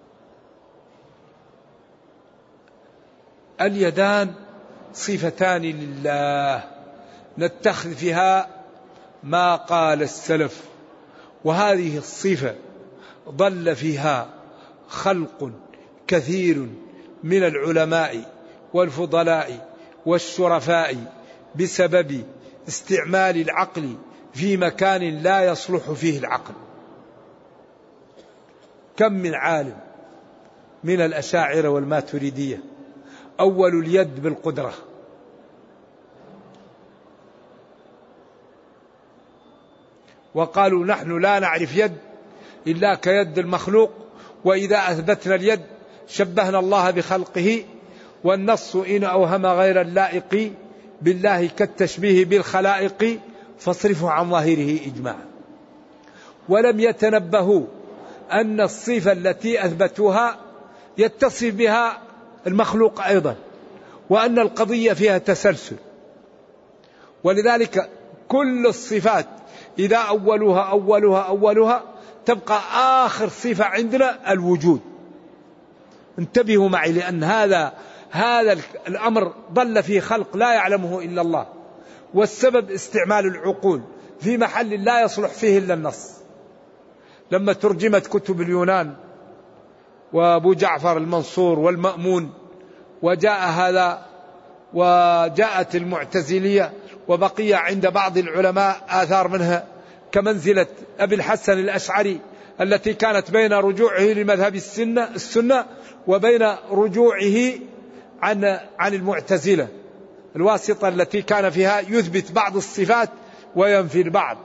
Speaker 2: اليدان صفتان لله نتخذ فيها ما قال السلف، وهذه الصفة ضل فيها خلق كثير من العلماء والفضلاء والشرفاء بسبب استعمال العقل في مكان لا يصلح فيه العقل. كم من عالم من الأشاعرة والماتريدية أول اليد بالقدرة، وقالوا نحن لا نعرف يد إلا كيد المخلوق، وإذا أثبتنا اليد شبهنا الله بخلقه، والنص إن أوهم غير اللائق بالله كالتشبيه بالخلائق، فاصرفوا عن ظاهره إجماعا. ولم يتنبهوا أن الصفة التي أثبتوها يتصف بها المخلوق أيضا، وأن القضية فيها تسلسل. ولذلك كل الصفات إذا أولها تبقى آخر صفة عندنا الوجود. انتبهوا معي، لأن هذا الأمر ضل فيه خلق لا يعلمه إلا الله، والسبب استعمال العقول في محل لا يصلح فيه إلا النص. لما ترجمت كتب اليونان وأبو جعفر المنصور والمأمون، وجاء هذا وجاءت المعتزلية، وبقي عند بعض العلماء آثار منها كمنزلة أبي الحسن الأشعري التي كانت بين رجوعه لمذهب السنة وبين رجوعه عن المعتزلة، الواسطة التي كان فيها يثبت بعض الصفات وينفي البعض.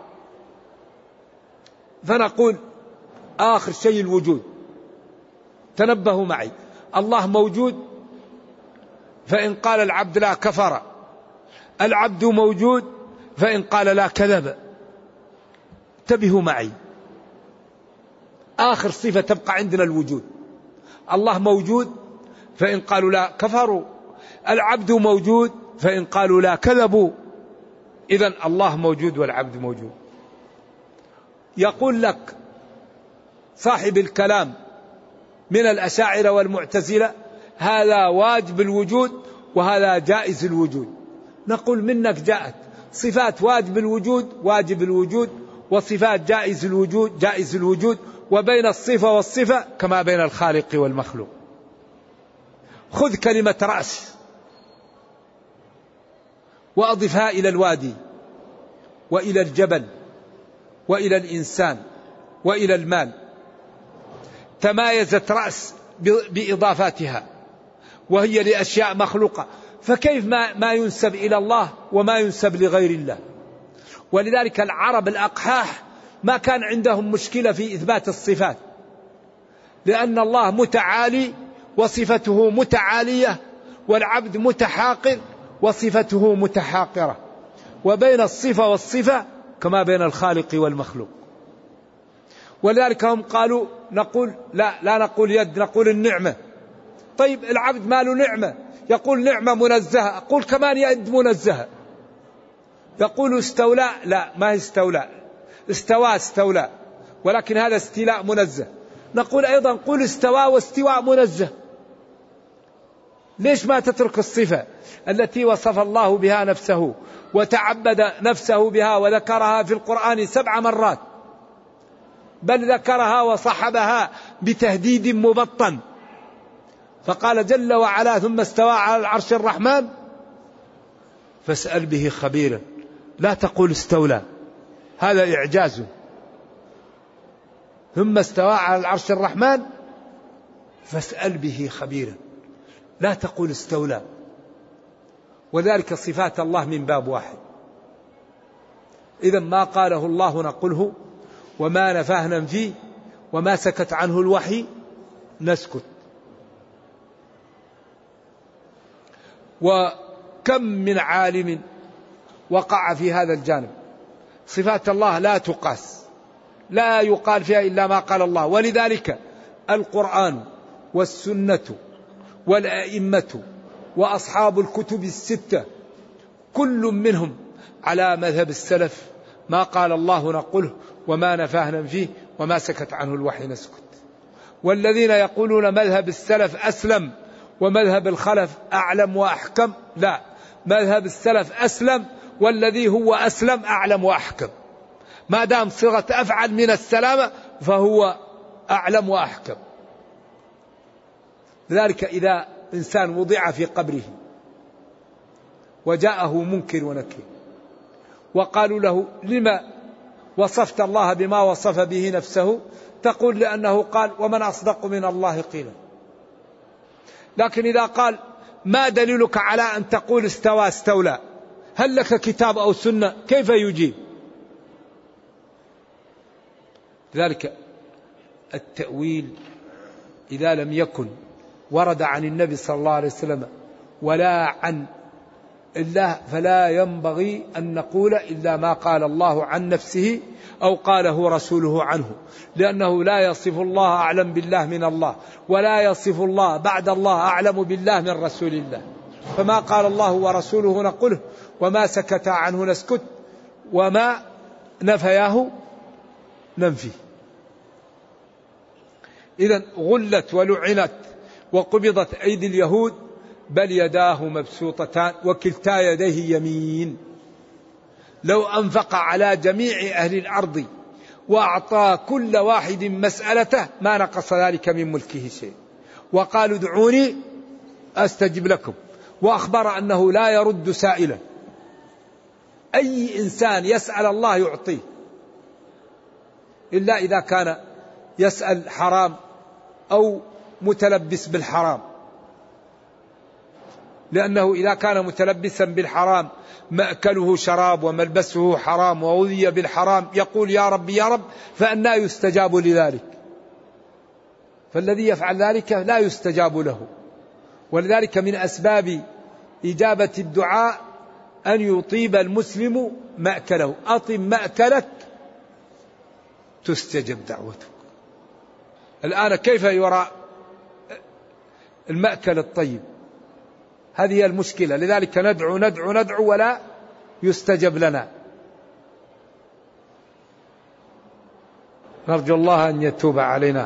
Speaker 2: فنقول آخر شيء الوجود. تنبهوا معي، الله موجود، فإن قال العبد لا كفر، العبد موجود فإن قال لا كذب. انتبهوا معي، آخر صفة تبقى عندنا الوجود. الله موجود فإن قالوا لا كفروا، العبد موجود فإن قالوا لا كذبوا. إذن الله موجود والعبد موجود. يقول لك صاحب الكلام من الأشاعرة والمعتزلة هذا واجب الوجود وهذا جائز الوجود. نقول منك جاءت صفات واجب الوجود واجب الوجود، وصفات جائز الوجود جائز الوجود، وبين الصفة والصفة كما بين الخالق والمخلوق. خذ كلمة رأس وأضفها إلى الوادي وإلى الجبل وإلى الإنسان وإلى المال. تمايزت رأس بإضافاتها وهي لأشياء مخلوقة، فكيف ما ينسب إلى الله وما ينسب لغير الله؟ ولذلك العرب الأقحاح ما كان عندهم مشكلة في إثبات الصفات، لأن الله متعالي وصفته متعالية، والعبد متحاقر وصفته متحاقرة، وبين الصفة والصفة كما بين الخالق والمخلوق. ولذلك هم قالوا نقول لا نقول يد، نقول النعمة. طيب العبد ما له نعمة، يقول نعمة منزهة، أقول كمان يد منزهة. يقول استولى، لا ما هي استولى، استولى، ولكن هذا استيلاء منزه. نقول أيضا قل استوى واستواء منزه. ليش ما تترك الصفة التي وصف الله بها نفسه وتعبد نفسه بها وذكرها في القرآن 7 مرات، بل ذكرها وصحبها بتهديد مبطن، فقال جل وعلا ثم استوى على العرش الرحمن فاسأل به خبيرا. لا تقول استولى، هذا إعجاز. ثم استوى على العرش الرحمن فاسأل به خبيرا، لا تقول استولى. وذلك صفات الله من باب واحد. إذا ما قاله الله نقوله، وما نفاه ننفيه، وما سكت عنه الوحي نسكت. وكم من عالم وقع في هذا الجانب. صفات الله لا تقاس، لا يقال فيها إلا ما قال الله. ولذلك القرآن والسنة والأئمة وأصحاب الكتب 6 كل منهم على مذهب السلف، ما قال الله نقوله، وما نفاه ننفيه، وما سكت عنه الوحي نسكت. والذين يقولون مذهب السلف أسلم ومذهب الخلف أعلم وأحكم، لا، مذهب السلف أسلم، والذي هو أسلم أعلم وأحكم. ما دام صيغة أفعل من السلامة فهو أعلم وأحكم. لذلك إذا إنسان وضع في قبره وجاءه منكر ونكر وقالوا له لما وصفت الله بما وصف به نفسه، تقول لأنه قال ومن أصدق من الله قيلا. لكن إذا قال ما دليلك على أن تقول استوى استولى، هل لك كتاب أو سنة، كيف يجيب؟ لذلك التأويل إذا لم يكن ورد عن النبي صلى الله عليه وسلم ولا عن الله فلا ينبغي أن نقول إلا ما قال الله عن نفسه أو قاله رسوله عنه، لأنه لا يصف الله أعلم بالله من الله، ولا يصف الله بعد الله أعلم بالله من رسول الله. فما قال الله ورسوله نقوله، وما سكت عنه نسكت، وما نفياه ننفي. إذن غلت ولعنت وقبضت أيدي اليهود، بل يداه مبسوطتان وكلتا يديه يمين. لو أنفق على جميع أهل الأرض وأعطى كل واحد مسألته ما نقص ذلك من ملكه شيء. وقالوا ادعوني أستجب لكم، وأخبر أنه لا يرد سائلا. أي إنسان يسأل الله يعطيه، إلا إذا كان يسأل حرام أو متلبس بالحرام، لأنه إذا كان متلبسا بالحرام مأكله شراب وملبسه حرام وغذي بالحرام يقول يا رب يا رب، فأنى يستجاب لذلك؟ فالذي يفعل ذلك لا يستجاب له. ولذلك من أسباب إجابة الدعاء أن يطيب المسلم مأكله. أطب مأكلك تستجب دعوتك. الآن كيف يرى المأكل الطيب؟ هذه هي المشكلة. لذلك ندعو ندعو ندعو ولا يستجب لنا. نرجو الله أن يتوب علينا.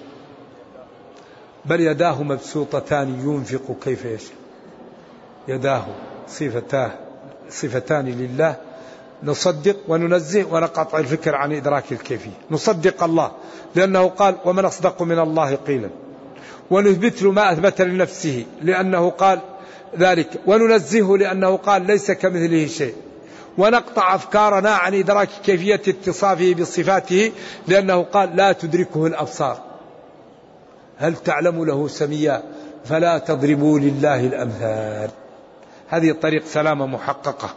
Speaker 2: بل يداه مبسوطتان ينفق كيف يشاء. يداه صفتان لله، نصدق وننزه ونقطع الفكر عن إدراك الكيفية. نصدق الله لأنه قال ومن أصدق من الله قيلا، ونثبت له ما أثبت لنفسه لأنه قال ذلك، وننزهه لأنه قال ليس كمثله شيء، ونقطع أفكارنا عن إدراك كيفية اتصافه بصفاته لأنه قال لا تدركه الأبصار. هل تعلم له سميا فلا تضربوا لله الأمثال. هذه الطريق سلامة محققة.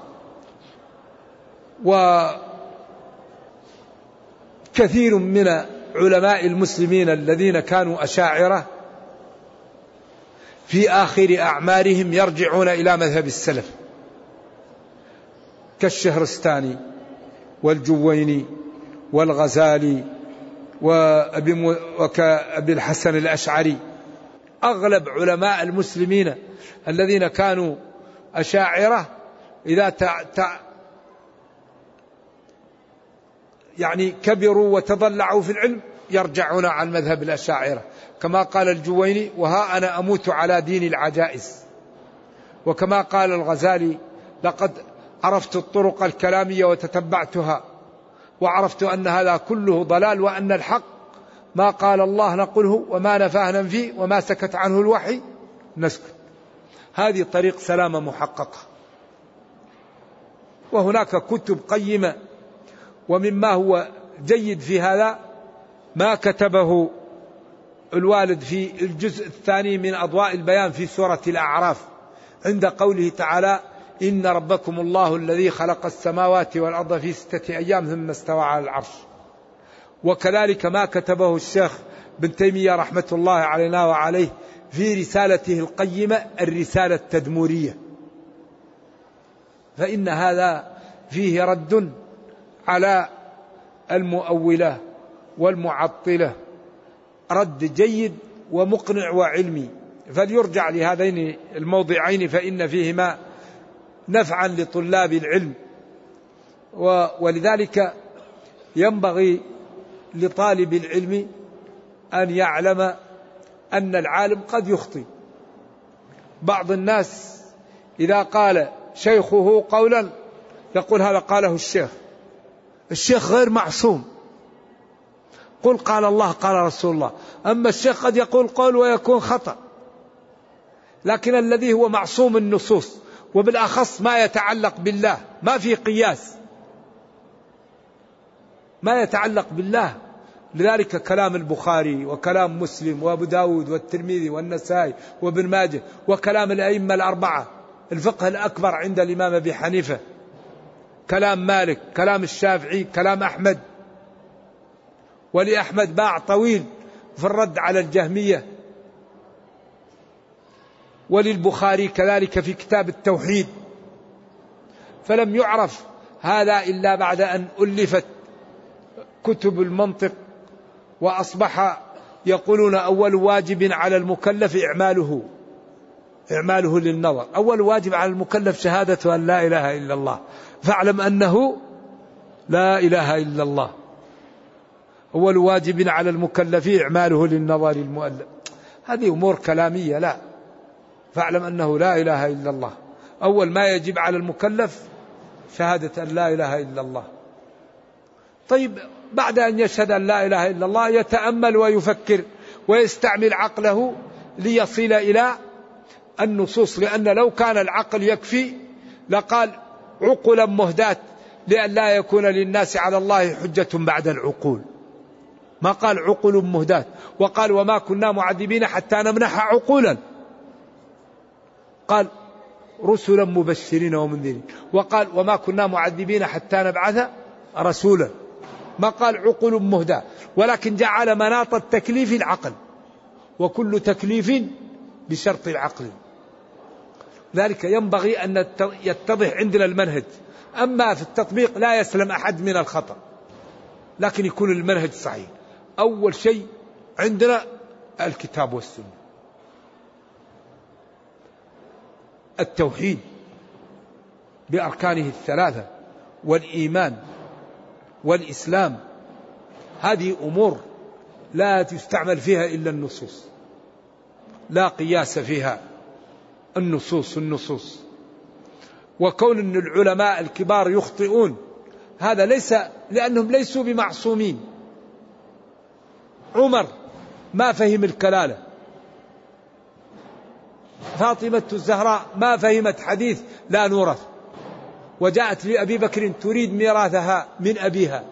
Speaker 2: وكثير من علماء المسلمين الذين كانوا أشاعرة في آخر أعمارهم يرجعون إلى مذهب السلف، كالشهرستاني والجويني والغزالي وكأبي الحسن الأشعري. أغلب علماء المسلمين الذين كانوا أشاعرة إذا يعني كبروا وتضلعوا في العلم يرجعون عن مذهب الأشاعرة، كما قال الجويني وها أنا أموت على دين العجائز، وكما قال الغزالي لقد عرفت الطرق الكلامية وتتبعتها وعرفت أن هذا كله ضلال، وأن الحق ما قال الله نقوله وما نفاه ننفيه وما سكت عنه الوحي نسكت. هذه طريق سلامة محققة. وهناك كتب قيمة، ومما هو جيد في هذا ما كتبه الوالد في الجزء الثاني من أضواء البيان في سورة الأعراف عند قوله تعالى إن ربكم الله الذي خلق السماوات والأرض في 6 أيام ثم استوى على العرش. وكذلك ما كتبه الشيخ بن تيمية رحمة الله علينا وعليه في رسالته القيمة الرسالة التدمورية، فإن هذا فيه رد على المؤولة والمعطلة، رد جيد ومقنع وعلمي، فليرجع لهذين الموضعين فإن فيهما نفعا لطلاب العلم. ولذلك ينبغي لطالب العلم أن يعلم أن العالم قد يخطئ. بعض الناس إذا قال شيخه قولا يقول هذا قاله الشيخ. الشيخ غير معصوم، قل قال الله قال رسول الله، أما الشيخ قد يقول قول ويكون خطأ. لكن الذي هو معصوم النصوص، وبالأخص ما يتعلق بالله، ما في قياس، ما يتعلق بالله. لذلك كلام البخاري وكلام مسلم وأبو داود والترمذي والنسائي وابن ماجه وكلام الأئمة الأربعة، الفقه الأكبر عند الإمام أبي حنيفة، كلام مالك، كلام الشافعي، كلام أحمد، ولأحمد باع طويل في الرد على الجهمية، وللبخاري كذلك في كتاب التوحيد. فلم يعرف هذا إلا بعد أن ألفت كتب المنطق، وأصبح يقولون أول واجب على المكلف إعماله للنظر. أول واجب على المكلف شهادة أن لا إله إلا الله، فاعلم أنه لا إله إلا الله. أول واجب على المكلف إعماله للنظر المؤلف. هذه أمور كلامية، لا، فاعلم أنه لا إله إلا الله. أول ما يجب على المكلف شهادة أن لا إله إلا الله. طيب بعد أن يشهد أن لا إله إلا الله يتأمل ويفكر ويستعمل عقله ليصل إلى النصوص، لأن لو كان العقل يكفي لقال عقلا مهداة لأن لا يكون للناس على الله حجة بعد العقول، ما قال عقل مهداة. وقال وما كنا معذبين حتى نمنح عقولا، قال رسلا مبشرين ومنذرين، وقال وما كنا معذبين حتى نبعث رسولا، ما قال عقل مهداة، ولكن جعل مناط التكليف العقل، وكل تكليف بشرط العقل. ذلك ينبغي أن يتضح عندنا المنهج. أما في التطبيق لا يسلم أحد من الخطأ، لكن يكون المنهج صحيح. أول شيء عندنا الكتاب والسنة، التوحيد بأركانه الثلاثة، والإيمان والإسلام، هذه أمور لا تستعمل فيها إلا النصوص، لا قياس فيها، النصوص. وكون أن العلماء الكبار يخطئون هذا ليس لأنهم ليسوا بمعصومين. عمر ما فهم الكلالة، فاطمة الزهراء ما فهمت حديث لا نورث، وجاءت لأبي بكر تريد ميراثها من أبيها.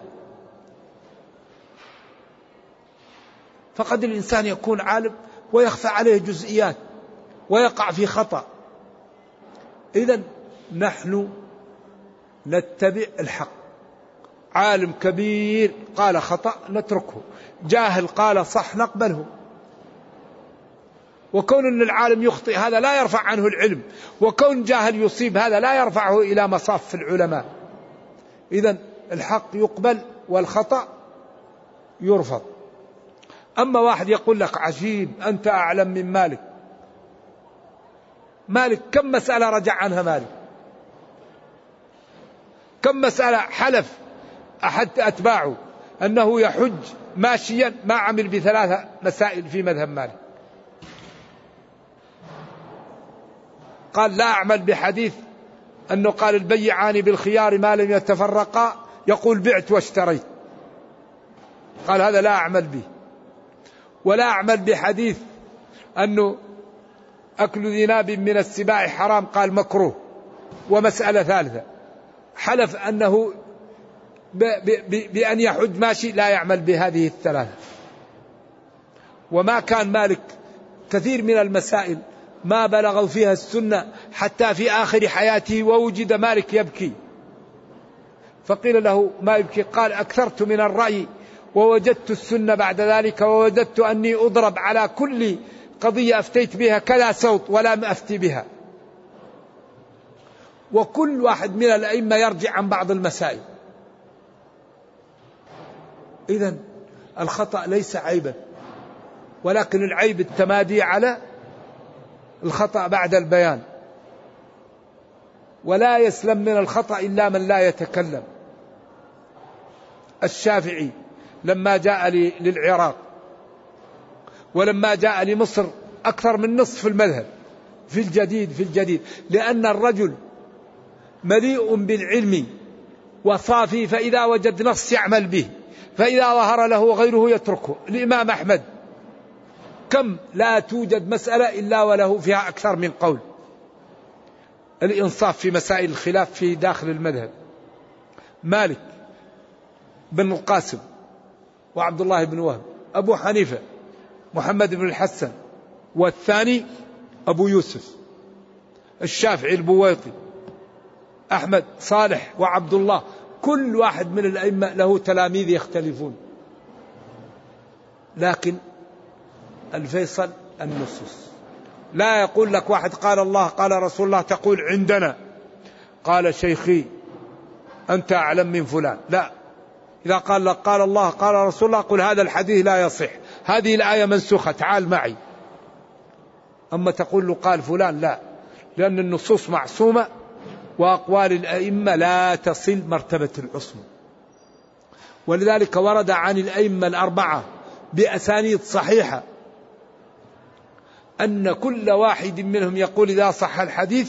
Speaker 2: فقد الإنسان يكون عالم ويخفى عليه جزئيات ويقع في خطأ. إذن نحن نتبع الحق. عالم كبير قال خطأ نتركه، جاهل قال صح نقبله. وكون أن العالم يخطئ هذا لا يرفع عنه العلم، وكون جاهل يصيب هذا لا يرفعه إلى مصاف العلماء. إذن الحق يقبل والخطأ يرفض. أما واحد يقول لك عجيب أنت أعلم من مالك كم مسألة رجع عنها مالك، كم مسألة حلف أحد أتباعه أنه يحج ماشيا ما عمل بثلاثة مسائل في مذهب مالك. قال لا أعمل بحديث أنه قال البيعان بالخيار ما لم يتفرقا، يقول بعت واشتريت، قال هذا لا أعمل به. ولا أعمل بحديث أنه أكل ذناب من السباع حرام، قال مكروه. ومسألة ثالثة حلف أنه بأن يحج ماشي، لا يعمل بهذه الثلاثة. وما كان مالك كثير من المسائل ما بلغوا فيها السنة حتى في آخر حياته، ووجد مالك يبكي، فقيل له ما يبكي؟ قال أكثرت من الرأي ووجدت السنة بعد ذلك، ووجدت أني أضرب على كل قضية أفتيت بها كذا صوت ولم أفتي بها. وكل واحد من الأئمة يرجع عن بعض المسائل. إذن الخطأ ليس عيبا، ولكن العيب التمادي على الخطأ بعد البيان. ولا يسلم من الخطأ إلا من لا يتكلم. الشافعي لما جاء للعراق ولما جاء لمصر أكثر من نصف المذهب في الجديد، لأن الرجل مليء بالعلم وصافي، فإذا وجد نص يعمل به، فإذا ظهر له غيره يتركه. الإمام أحمد كم لا توجد مسألة إلا وله فيها أكثر من قول. الإنصاف في مسائل الخلاف في داخل المذهب. مالك بن القاسم وعبد الله بن وهب، أبو حنيفة محمد بن الحسن، والثاني أبو يوسف، الشافعي البويطي، أحمد صالح وعبد الله. كل واحد من الأئمة له تلاميذ يختلفون، لكن الفيصل النصوص. لا يقول لك واحد قال الله قال رسول الله تقول عندنا قال شيخي أنت أعلم من فلان. لا، إذا قال لك قال الله قال رسول الله قل هذا الحديث لا يصح، هذه الآية منسوخة، تعال معي. أما تقول له قال فلان لا، لأن النصوص معصومة، وأقوال الأئمة لا تصل مرتبة العصمة. ولذلك ورد عن الأئمة الأربعة بأسانيد صحيحة أن كل واحد منهم يقول إذا صح الحديث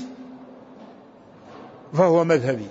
Speaker 2: فهو مذهبي.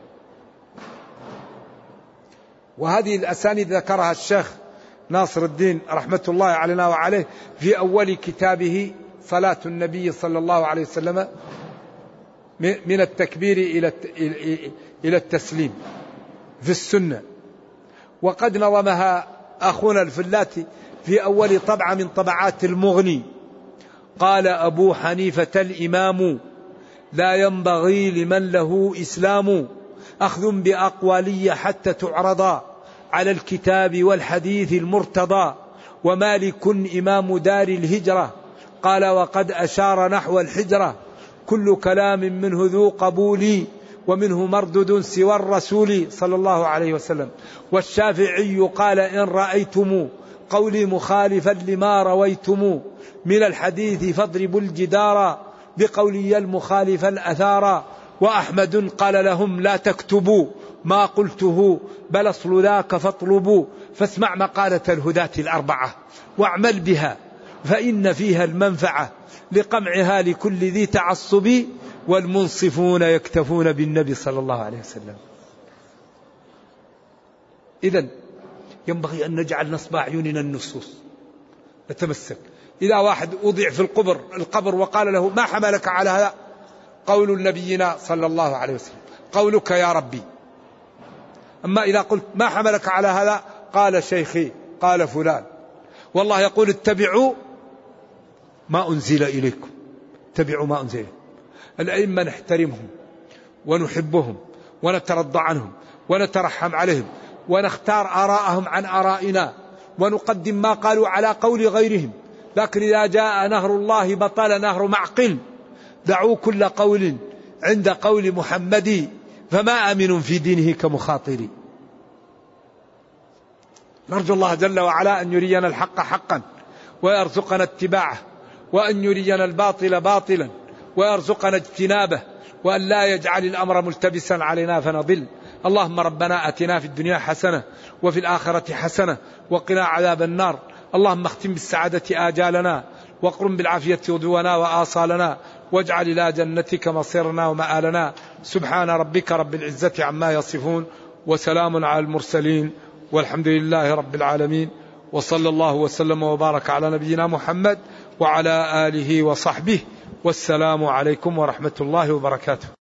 Speaker 2: وهذه الأسانيد ذكرها الشيخ ناصر الدين رحمة الله علينا وعليه في أول كتابه صلاة النبي صلى الله عليه وسلم من التكبير إلى التسليم في السنة. وقد نظمها أخونا الفلاتي في أول طبعة من طبعات المغني. قال أبو حنيفة الإمام لا ينبغي لمن له إسلام أخذ بأقوالي حتى تعرضا على الكتاب والحديث المرتضى، ومالك إمام دار الهجرة قال وقد أشار نحو الحجرة كل كلام منه ذو قبول ومنه مردد سوى الرسول صلى الله عليه وسلم. والشافعي قال إن رأيتم قولي مخالفا لما رويتم من الحديث فاضربوا الجدار بقولي المخالف الأثار. وأحمد قال لهم لا تكتبوا ما قلته بل أصل ذاك فاطلبوا فاسمع مقالة الهداة الأربعة واعمل بها فإن فيها المنفعة لقمعها لكل ذي تعصب والمنصفون يكتفون بالنبي صلى الله عليه وسلم. إذن ينبغي أن نجعل نصب أعيننا النصوص نتمسك. إذا واحد وضع في القبر وقال له ما حملك على هذا؟ قول نبينا صلى الله عليه وسلم قولك يا ربي. أما إذا قلت ما حملك على هذا؟ قال شيخي قال فلان. والله يقول اتبعوا ما أنزل إليكم، اتبعوا ما أنزل إليكم. الأئمة نحترمهم ونحبهم ونترضى عنهم ونترحم عليهم ونختار آراءهم عن آرائنا ونقدم ما قالوا على قول غيرهم. لكن إذا جاء نهر الله بطل نهر معقل. دعوا كل قول عند قول محمد فما أمن في دينه كمخاطري. نرجو الله جل وعلا أن يرينا الحق حقا ويرزقنا اتباعه، وأن يرينا الباطل باطلا ويرزقنا اجتنابه، وأن لا يجعل الأمر ملتبسا علينا فنضل. اللهم ربنا أتنا في الدنيا حسنة وفي الآخرة حسنة وقنا عذاب النار. اللهم اختم بالسعادة آجالنا واقرم بالعافية غدونا وآصالنا واجعل إلى جنتك مصيرنا ومآلنا. سبحان ربك رب العزة عما يصفون وسلام على المرسلين والحمد لله رب العالمين، وصلى الله وسلم وبارك على نبينا محمد وعلى آله وصحبه، والسلام عليكم ورحمة الله وبركاته.